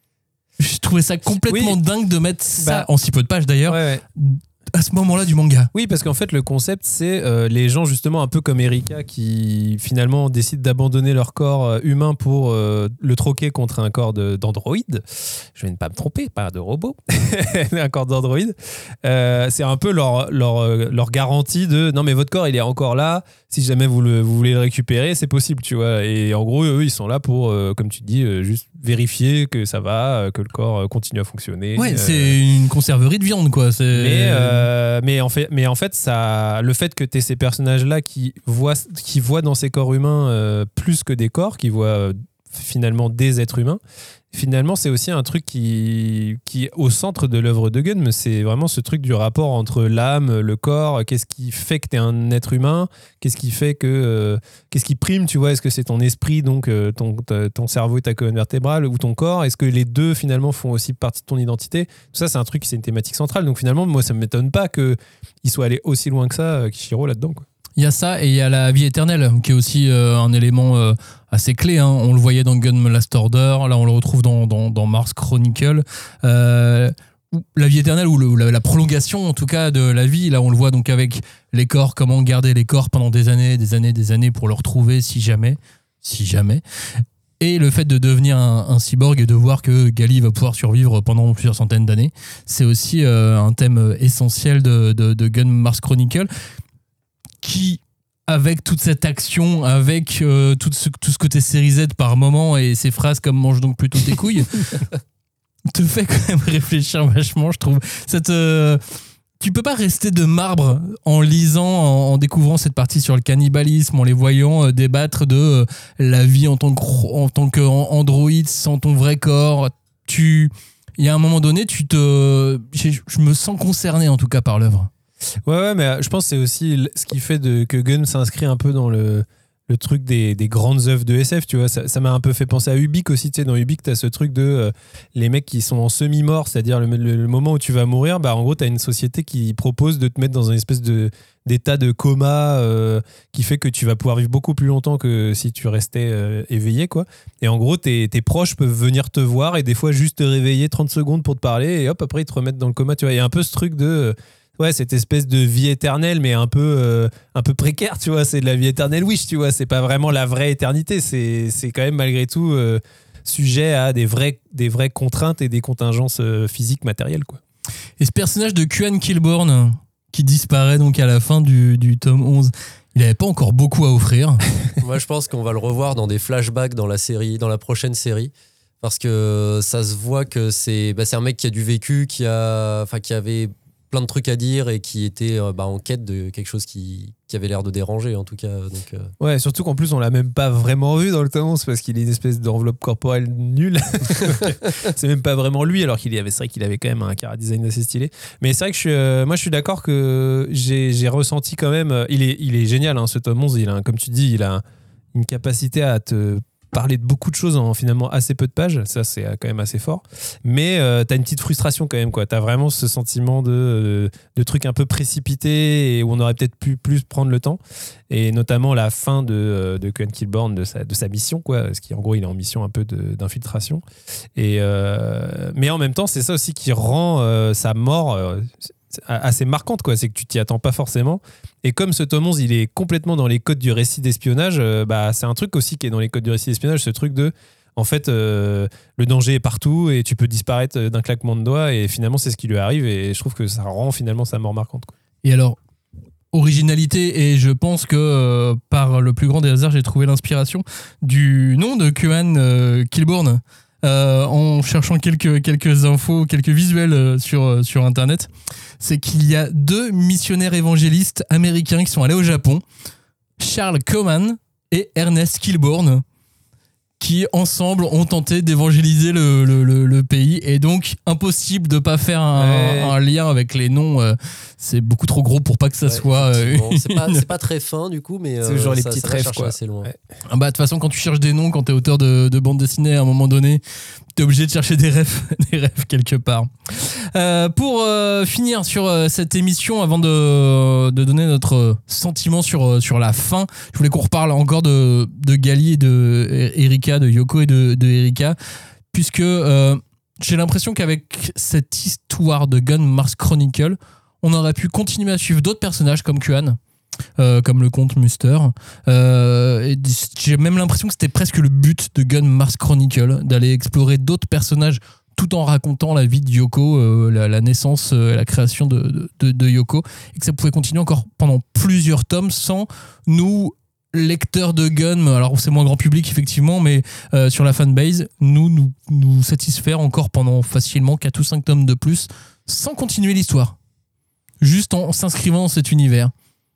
Je trouvais ça complètement oui. dingue de mettre ça, bah, en si peu de pages d'ailleurs, ouais, ouais. à ce moment-là du manga. Oui, parce qu'en fait, le concept, c'est euh, les gens, justement, un peu comme Erika, qui finalement décident d'abandonner leur corps euh, humain pour euh, le troquer contre un corps de, d'androïde. Je vais ne pas me tromper, pas de robot, un corps d'androïde. Euh, c'est un peu leur, leur, leur garantie de non, mais votre corps, il est encore là. Si jamais vous, le, vous voulez le récupérer, c'est possible, tu vois. Et en gros, eux, ils sont là pour, euh, comme tu dis, euh, juste vérifier que ça va, euh, que le corps euh, continue à fonctionner. Ouais, euh, c'est une conserverie de viande, quoi. C'est... Mais, euh, mais, en fait, mais en fait, ça, le fait que tu aies ces personnages-là qui voient, qui voient dans ces corps humains euh, plus que des corps, qui voient euh, finalement des êtres humains, finalement, c'est aussi un truc qui, qui est au centre de l'œuvre de Gunn. C'est vraiment ce truc du rapport entre l'âme, le corps. Qu'est-ce qui fait que tu es un être humain? Qu'est-ce qui fait que... Euh, qu'est-ce qui prime, tu vois? Est-ce que c'est ton esprit, donc euh, ton, ton cerveau et ta colonne vertébrale, ou ton corps? Est-ce que les deux, finalement, font aussi partie de ton identité? Tout ça, c'est un truc, c'est une thématique centrale. Donc finalement, moi, ça ne m'étonne pas qu'il soit allé aussi loin que ça, Kishiro, là-dedans, quoi. Il y a ça et il y a la vie éternelle qui est aussi euh, un élément euh, assez clé. Hein. On le voyait dans Gun Last Order, là on le retrouve dans, dans, dans Mars Chronicle. Euh, la vie éternelle ou le, la, la prolongation en tout cas de la vie, là on le voit donc avec les corps, comment garder les corps pendant des années, des années, des années pour le retrouver si jamais, si jamais. Et le fait de devenir un, un cyborg et de voir que Gali va pouvoir survivre pendant plusieurs centaines d'années, c'est aussi euh, un thème essentiel de, de, de Gun Mars Chronicle, qui, avec toute cette action, avec euh, tout, ce, tout ce côté série Z par moment et ces phrases comme « mange donc plutôt tes couilles », te fait quand même réfléchir vachement, je trouve. Cette, euh, tu peux pas rester de marbre en lisant, en, en découvrant cette partie sur le cannibalisme, en les voyant euh, débattre de euh, la vie en tant que, en tant qu'androïde sans ton vrai corps. Tu, il y a un moment donné, tu te, je, je me sens concerné en tout cas par l'œuvre. Ouais, ouais, mais je pense que c'est aussi ce qui fait de, que Gunn s'inscrit un peu dans le, le truc des, des grandes œuvres de S F, tu vois. Ça, ça m'a un peu fait penser à Ubik aussi, tu sais. Dans Ubik, t'as ce truc de euh, les mecs qui sont en semi-mort, c'est-à-dire le, le, le moment où tu vas mourir, bah en gros, t'as une société qui propose de te mettre dans une espèce de, d'état de coma euh, qui fait que tu vas pouvoir vivre beaucoup plus longtemps que si tu restais euh, éveillé, quoi. Et en gros, tes, tes proches peuvent venir te voir et des fois juste te réveiller trente secondes pour te parler et hop, après ils te remettent dans le coma, tu vois. Il y a un peu ce truc de... Euh, ouais, cette espèce de vie éternelle, mais un peu, euh, un peu précaire, tu vois. C'est de la vie éternelle wish, tu vois. C'est pas vraiment la vraie éternité. C'est, c'est quand même, malgré tout, euh, sujet à des, vrais, des vraies contraintes et des contingences euh, physiques, matérielles, quoi. Et ce personnage de Kuan Kilborn, qui disparaît donc à la fin du, du tome onze, il n'avait pas encore beaucoup à offrir. Moi, je pense qu'on va le revoir dans des flashbacks dans la série, dans la prochaine série. Parce que ça se voit que c'est, bah, c'est un mec qui a du vécu, qui, a, enfin, qui avait... plein de trucs à dire et qui était euh, bah, en quête de quelque chose qui, qui avait l'air de déranger en tout cas. Donc, euh... Ouais, surtout qu'en plus on l'a même pas vraiment vu dans le tome onze parce qu'il est une espèce d'enveloppe corporelle nulle. C'est même pas vraiment lui alors qu'il y avait, c'est vrai qu'il avait quand même un chara design assez stylé. Mais c'est vrai que je suis, euh, moi je suis d'accord que j'ai, j'ai ressenti quand même, euh, il est, il est génial hein, ce tome onze, il a, comme tu dis, il a une capacité à te parler de beaucoup de choses en finalement assez peu de pages, ça c'est quand même assez fort, mais euh, t'as une petite frustration quand même, quoi. T'as vraiment ce sentiment de, de, de trucs un peu précipités et où on aurait peut-être pu plus prendre le temps, et notamment la fin de, de Kuan Kilborn, de sa, de sa mission, quoi, parce qu'en gros il est en mission un peu de, d'infiltration, et, euh, mais en même temps c'est ça aussi qui rend euh, sa mort euh, assez marquante, quoi. C'est que tu t'y attends pas forcément, et comme ce tome onze il est complètement dans les codes du récit d'espionnage, euh, bah, c'est un truc aussi qui est dans les codes du récit d'espionnage, ce truc de en fait euh, le danger est partout et tu peux disparaître d'un claquement de doigts, et finalement c'est ce qui lui arrive, et je trouve que ça rend finalement sa mort marquante, quoi. Et alors, originalité, et je pense que euh, par le plus grand des hasards j'ai trouvé l'inspiration du nom de Kuan euh, Kilborn euh, en cherchant quelques, quelques infos, quelques visuels euh, sur, euh, sur internet. C'est qu'il y a deux missionnaires évangélistes américains qui sont allés au Japon, Charles Coman et Ernest Kilborn. qui ensemble ont tenté d'évangéliser le, le, le, le pays, et donc impossible de pas faire un, ouais. un lien avec les noms. Euh, c'est beaucoup trop gros pour pas que ça ouais, soit. Euh, c'est, pas, c'est pas très fin du coup, mais euh, c'est genre les ça, petits ça trèfles quoi. Assez loin. Ouais. Ah bah de toute façon, quand tu cherches des noms, quand t'es auteur de, de bande dessinée, à un moment donné, t'es obligé de chercher des rêves, des rêves quelque part. Euh, pour euh, finir sur euh, cette émission, avant de, de donner notre sentiment sur, sur la fin, je voulais qu'on reparle encore de, de Gali et de Erika, de Yoko et de, de Erika, puisque euh, j'ai l'impression qu'avec cette histoire de Gun Mars Chronicle, on aurait pu continuer à suivre d'autres personnages comme Kuan, Euh, comme le comte Muster. Euh, et j'ai même l'impression que c'était presque le but de Gun Mars Chronicle, d'aller explorer d'autres personnages tout en racontant la vie de Yoko, euh, la, la naissance et euh, la création de, de, de Yoko, et que ça pouvait continuer encore pendant plusieurs tomes sans nous, lecteurs de Gun, alors c'est moins grand public effectivement, mais euh, sur la fanbase, nous, nous nous satisfaire encore pendant facilement quatre ou cinq tomes de plus, sans continuer l'histoire, juste en s'inscrivant dans cet univers.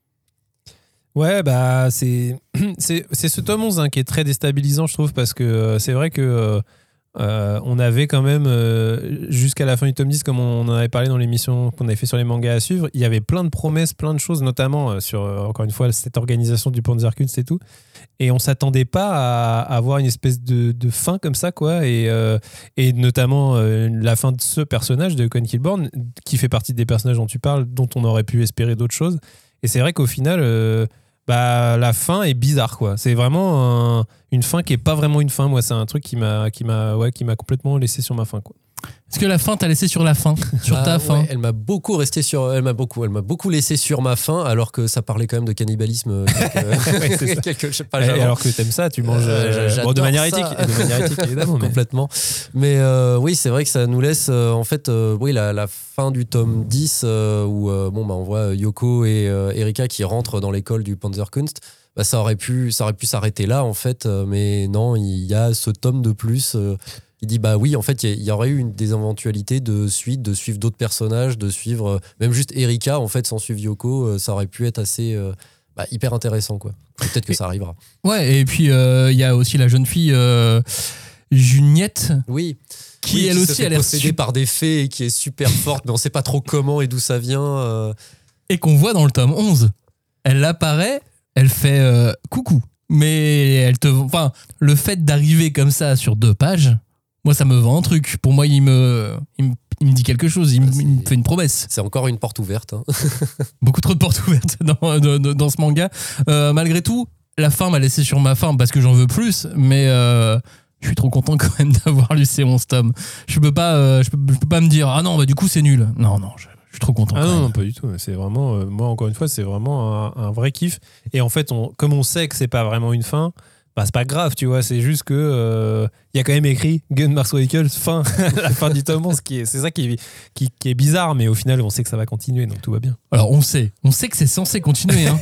Ouais, bah c'est, c'est, c'est ce tome onze hein, qui est très déstabilisant, je trouve, parce que euh, c'est vrai que euh, euh, on avait quand même, euh, jusqu'à la fin du tome dix, comme on en avait parlé dans l'émission qu'on avait fait sur les mangas à suivre, il y avait plein de promesses, plein de choses, notamment euh, sur, euh, encore une fois, cette organisation du Panzerkunst et tout. Et on s'attendait pas à, à avoir une espèce de, de fin comme ça, quoi. Et, euh, et notamment euh, la fin de ce personnage, de Cohen Kilborn, qui fait partie des personnages dont tu parles, dont on aurait pu espérer d'autres choses. Et c'est vrai qu'au final... Euh, Bah, la fin est bizarre, quoi. C'est vraiment un, une fin qui est pas vraiment une fin. Moi, c'est un truc qui m'a, qui m'a, ouais, qui m'a complètement laissé sur ma fin, quoi. Est-ce que la fin t'a laissé sur la fin, sur ah, ta ouais, fin? Elle m'a beaucoup resté sur, elle m'a beaucoup, elle m'a beaucoup laissé sur ma fin, alors que ça parlait quand même de cannibalisme. Quelques, ouais, c'est quelques, je sais pas, et alors que t'aimes ça, tu manges euh, bon, de manière éthique, de manière éthique évidemment. Mais... Complètement. Mais euh, oui, c'est vrai que ça nous laisse, euh, en fait, euh, oui, la, la fin du tome dix euh, où euh, bon bah on voit Yoko et euh, Erika qui rentrent dans l'école du Panzerkunst. Bah, ça aurait pu, ça aurait pu s'arrêter là en fait, euh, mais non, il y a ce tome de plus. Euh, il dit bah oui, en fait, il y, y aurait eu une, des éventualités de suite, de suivre d'autres personnages, de suivre euh, même juste Erika en fait, sans suivre Yoko, euh, ça aurait pu être assez euh, bah, hyper intéressant quoi. Peut-être que et, ça arrivera. Ouais, et puis il euh, y a aussi la jeune fille euh, Juniette. Oui. Qui oui, elle qui aussi se fait a l'air possédée super... par des fées et qui est super forte, mais on sait pas trop comment et d'où ça vient. Euh... Et qu'on voit dans le tome onze. Elle apparaît. Elle fait euh, coucou, mais elle te, enfin, le fait d'arriver comme ça sur deux pages, moi ça me vend un truc. Pour moi, il me, il me, il me dit quelque chose. Il, ah, me, il me fait une promesse. C'est encore une porte ouverte. Hein. Beaucoup trop de portes ouvertes dans, dans, dans ce manga. Euh, malgré tout, la fin m'a laissé sur ma faim parce que j'en veux plus, mais euh, je suis trop content quand même d'avoir lu ces onze tomes. Je peux pas, euh, je peux, je peux pas me dire ah non, bah du coup c'est nul. Non non. Je... Je suis trop content. Ah non, non, pas du tout. C'est vraiment, euh, moi, encore une fois, c'est vraiment un, un vrai kiff. Et en fait, on, comme on sait que c'est pas vraiment une fin, bah, c'est pas grave, tu vois. C'est juste que il euh, y a quand même écrit Gun Mars Chronicle, fin, la fin du tome onze. Qui est, c'est ça qui est, qui, qui est bizarre, mais au final, on sait que ça va continuer, donc tout va bien. Alors, on sait. On sait que c'est censé continuer, hein.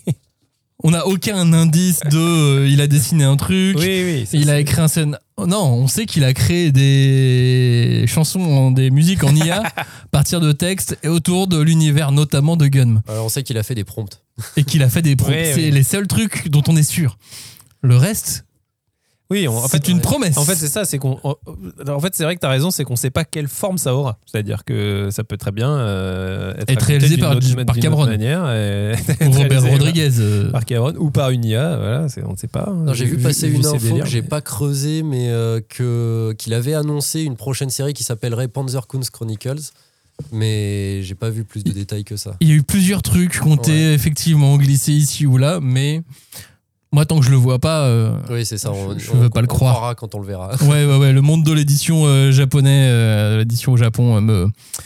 On n'a aucun indice de euh, il a dessiné un truc, oui, oui, ça, il c'est... a écrit un scène. Non, on sait qu'il a créé des chansons, des musiques en I A à partir de textes et autour de l'univers notamment de Gun. Alors on sait qu'il a fait des prompts. Et qu'il a fait des prompts. Oui, c'est oui. Les seuls trucs dont on est sûr. Le reste... Oui, on, en c'est fait, une promesse. En fait, c'est ça. C'est qu'on, en fait, c'est vrai que tu as raison, c'est qu'on ne sait pas quelle forme ça aura. C'est-à-dire que ça peut très bien euh, être, être réalisé par, autre, par Cameron. Manière, et ou Robert Rodriguez. Par, par Cameron ou par une I A. Voilà, c'est, on ne sait pas. Non, j'ai, j'ai vu, vu passer vu, une vu info délires, que j'ai mais... pas creusé, mais euh, que, qu'il avait annoncé une prochaine série qui s'appellerait Panzerkunst Chronicles. Mais j'ai pas vu plus de il, détails que ça. Il y a eu plusieurs trucs qui ont été ouais. effectivement glissés ici ou là, mais... Moi, tant que je le vois pas, euh, oui, c'est ça. On, je, je veux on, pas le on croire. croira quand on le verra. Ouais, ouais, ouais. Le monde de l'édition euh, japonais, euh, l'édition au Japon, euh, me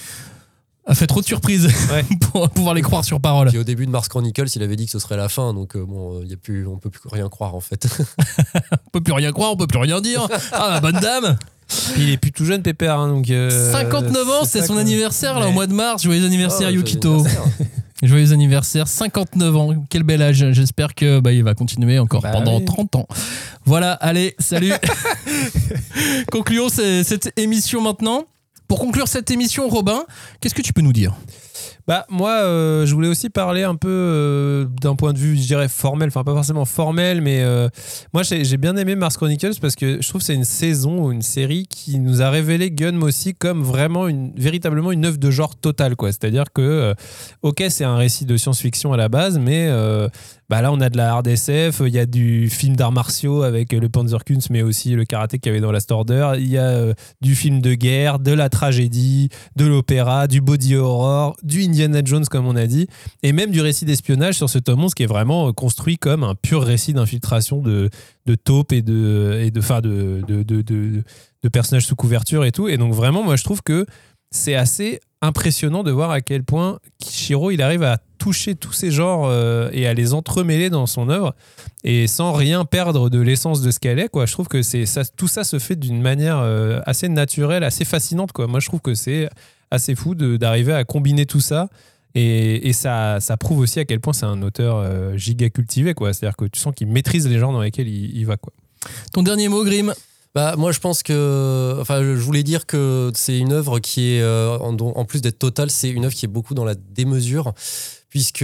a fait trop de surprises ouais. pour pouvoir les croire sur parole. Puis au début de Mars Chronicles, il avait dit que ce serait la fin, donc euh, bon, y a plus, on peut plus rien croire en fait. On peut plus rien croire, on peut plus rien dire. Ah, la bonne dame. Puis il est plus tout jeune, Pépère. Hein, donc euh, cinquanteneuf ans, c'est, c'est son que... anniversaire là, ouais. Au mois de mars. Joyeux anniversaire, oh, Yukito. Joyeux anniversaire. Joyeux anniversaire, cinquanteneuf ans, quel bel âge. J'espère que bah, il va continuer encore bah pendant oui. trente ans. Voilà, allez, salut. Concluons cette émission maintenant. Pour conclure cette émission, Robin, qu'est-ce que tu peux nous dire ? Bah moi, euh, je voulais aussi parler un peu euh, d'un point de vue, je dirais formel, enfin pas forcément formel, mais euh, moi j'ai, j'ai bien aimé Mars Chronicles parce que je trouve que c'est une saison ou une série qui nous a révélé Gun Mossy comme vraiment une, véritablement une œuvre de genre totale, quoi. C'est-à-dire que, euh, ok, c'est un récit de science-fiction à la base, mais euh, bah là on a de la hard S F, il y a du film d'arts martiaux avec le Panzerkunst, mais aussi le karaté qu'il y avait dans Last Order, il y a euh, du film de guerre, de la tragédie, de l'opéra, du body horror, du Indiana Jones comme on a dit, et même du récit d'espionnage sur ce tome onze qui est vraiment construit comme un pur récit d'infiltration de, de taupes et de, et de, enfin de, de, de, de, de personnages sous couverture et tout. Et donc vraiment, moi je trouve que c'est assez impressionnant de voir à quel point Kishiro il arrive à toucher tous ces genres euh, et à les entremêler dans son œuvre et sans rien perdre de l'essence de ce qu'elle est, quoi. Je trouve que c'est, ça, tout ça se fait d'une manière euh, assez naturelle, assez fascinante, quoi. Moi je trouve que c'est assez fou de, d'arriver à combiner tout ça et, et ça, ça prouve aussi à quel point c'est un auteur euh, giga cultivé, quoi. C'est-à-dire que tu sens qu'il maîtrise les genres dans lesquels il, il va, quoi. Ton dernier mot, Grim? Bah, moi, je pense que. Enfin, je voulais dire que c'est une œuvre qui est, euh, en, en plus d'être totale, c'est une œuvre qui est beaucoup dans la démesure, puisque,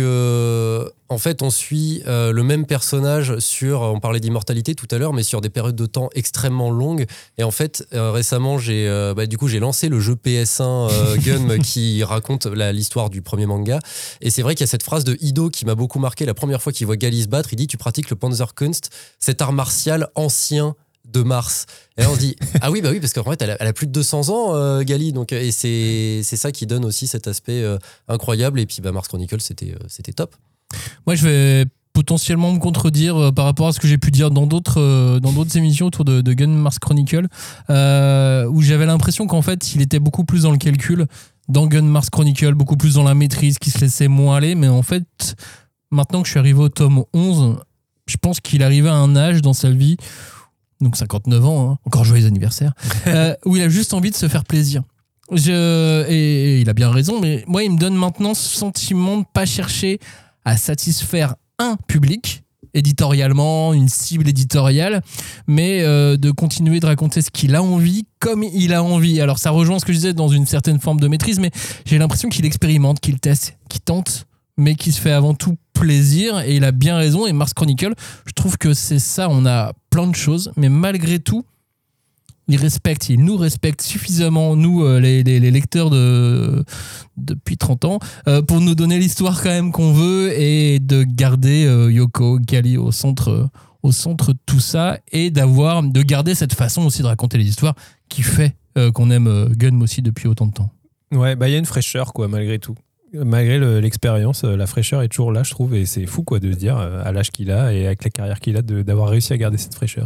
en fait, on suit euh, le même personnage sur. On parlait d'immortalité tout à l'heure, mais sur des périodes de temps extrêmement longues. Et en fait, euh, récemment, j'ai, euh, bah, du coup, j'ai lancé le jeu P S un euh, Gun qui raconte la, l'histoire du premier manga. Et c'est vrai qu'il y a cette phrase de Ido qui m'a beaucoup marqué la première fois qu'il voit Gali se battre. Il dit: tu pratiques le Panzerkunst, cet art martial ancien de Mars. Et là, on se dit ah oui, bah oui, parce qu'en fait elle a, elle a plus de deux cents ans, euh, Gali, donc, et c'est, c'est ça qui donne aussi cet aspect euh, incroyable. Et puis bah, Mars Chronicles c'était, euh, c'était top. Moi je vais potentiellement me contredire euh, par rapport à ce que j'ai pu dire dans d'autres, euh, dans d'autres émissions autour de, de Gun Mars Chronicle, euh, où j'avais l'impression qu'en fait il était beaucoup plus dans le calcul dans Gun Mars Chronicle, beaucoup plus dans la maîtrise, qui se laissait moins aller. Mais en fait, maintenant que je suis arrivé au tome onze, je pense qu'il arrivait à un âge dans sa vie, donc cinquante-neuf ans, hein, encore joyeux anniversaire, euh, où il a juste envie de se faire plaisir. Je, et, et il a bien raison, mais moi, il me donne maintenant ce sentiment de ne pas chercher à satisfaire un public, éditorialement, une cible éditoriale, mais euh, de continuer de raconter ce qu'il a envie, comme il a envie. Alors ça rejoint ce que je disais dans une certaine forme de maîtrise, mais j'ai l'impression qu'il expérimente, qu'il teste, qu'il tente, mais qui se fait avant tout plaisir, et il a bien raison. Et Mars Chronicle, je trouve que c'est ça, on a plein de choses, mais malgré tout, il respecte, il nous respecte suffisamment, nous, euh, les, les, les lecteurs de, depuis trente ans, euh, pour nous donner l'histoire quand même qu'on veut, et de garder euh, Yoko, Gali au centre, euh, au centre de tout ça, et d'avoir, de garder cette façon aussi de raconter les histoires qui fait euh, qu'on aime euh, Gun Mossy depuis autant de temps. Ouais, bah il y a une fraîcheur, quoi, malgré tout. Malgré le, l'expérience, la fraîcheur est toujours là, je trouve, et c'est fou, quoi, de se dire, à l'âge qu'il a et avec la carrière qu'il a, de, d'avoir réussi à garder cette fraîcheur.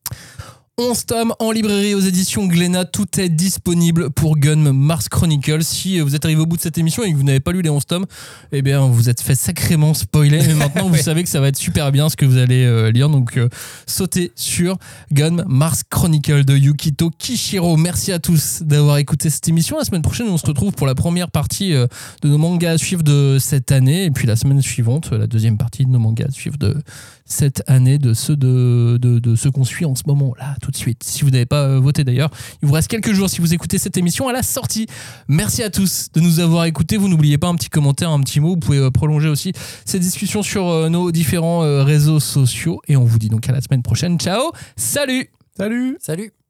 onze tomes en librairie aux éditions Glénat, tout est disponible pour Gun Mars Chronicle. Si vous êtes arrivé au bout de cette émission et que vous n'avez pas lu les onze tomes, eh bien vous êtes fait sacrément spoiler, mais maintenant vous savez que ça va être super bien ce que vous allez euh, lire, donc euh, sautez sur Gun Mars Chronicle de Yukito Kishiro. Merci à tous d'avoir écouté cette émission. La semaine prochaine on se retrouve pour la première partie euh, de nos mangas à suivre de cette année, et puis la semaine suivante la deuxième partie de nos mangas à suivre de cette année, de ceux, de, de, de ceux qu'on suit en ce moment là tout de suite. Si vous n'avez pas voté d'ailleurs, il vous reste quelques jours si vous écoutez cette émission à la sortie. Merci à tous de nous avoir écoutés. Vous n'oubliez pas un petit commentaire, un petit mot. Vous pouvez prolonger aussi cette discussion sur nos différents réseaux sociaux, et on vous dit donc à la semaine prochaine. Ciao, salut. Salut. Salut.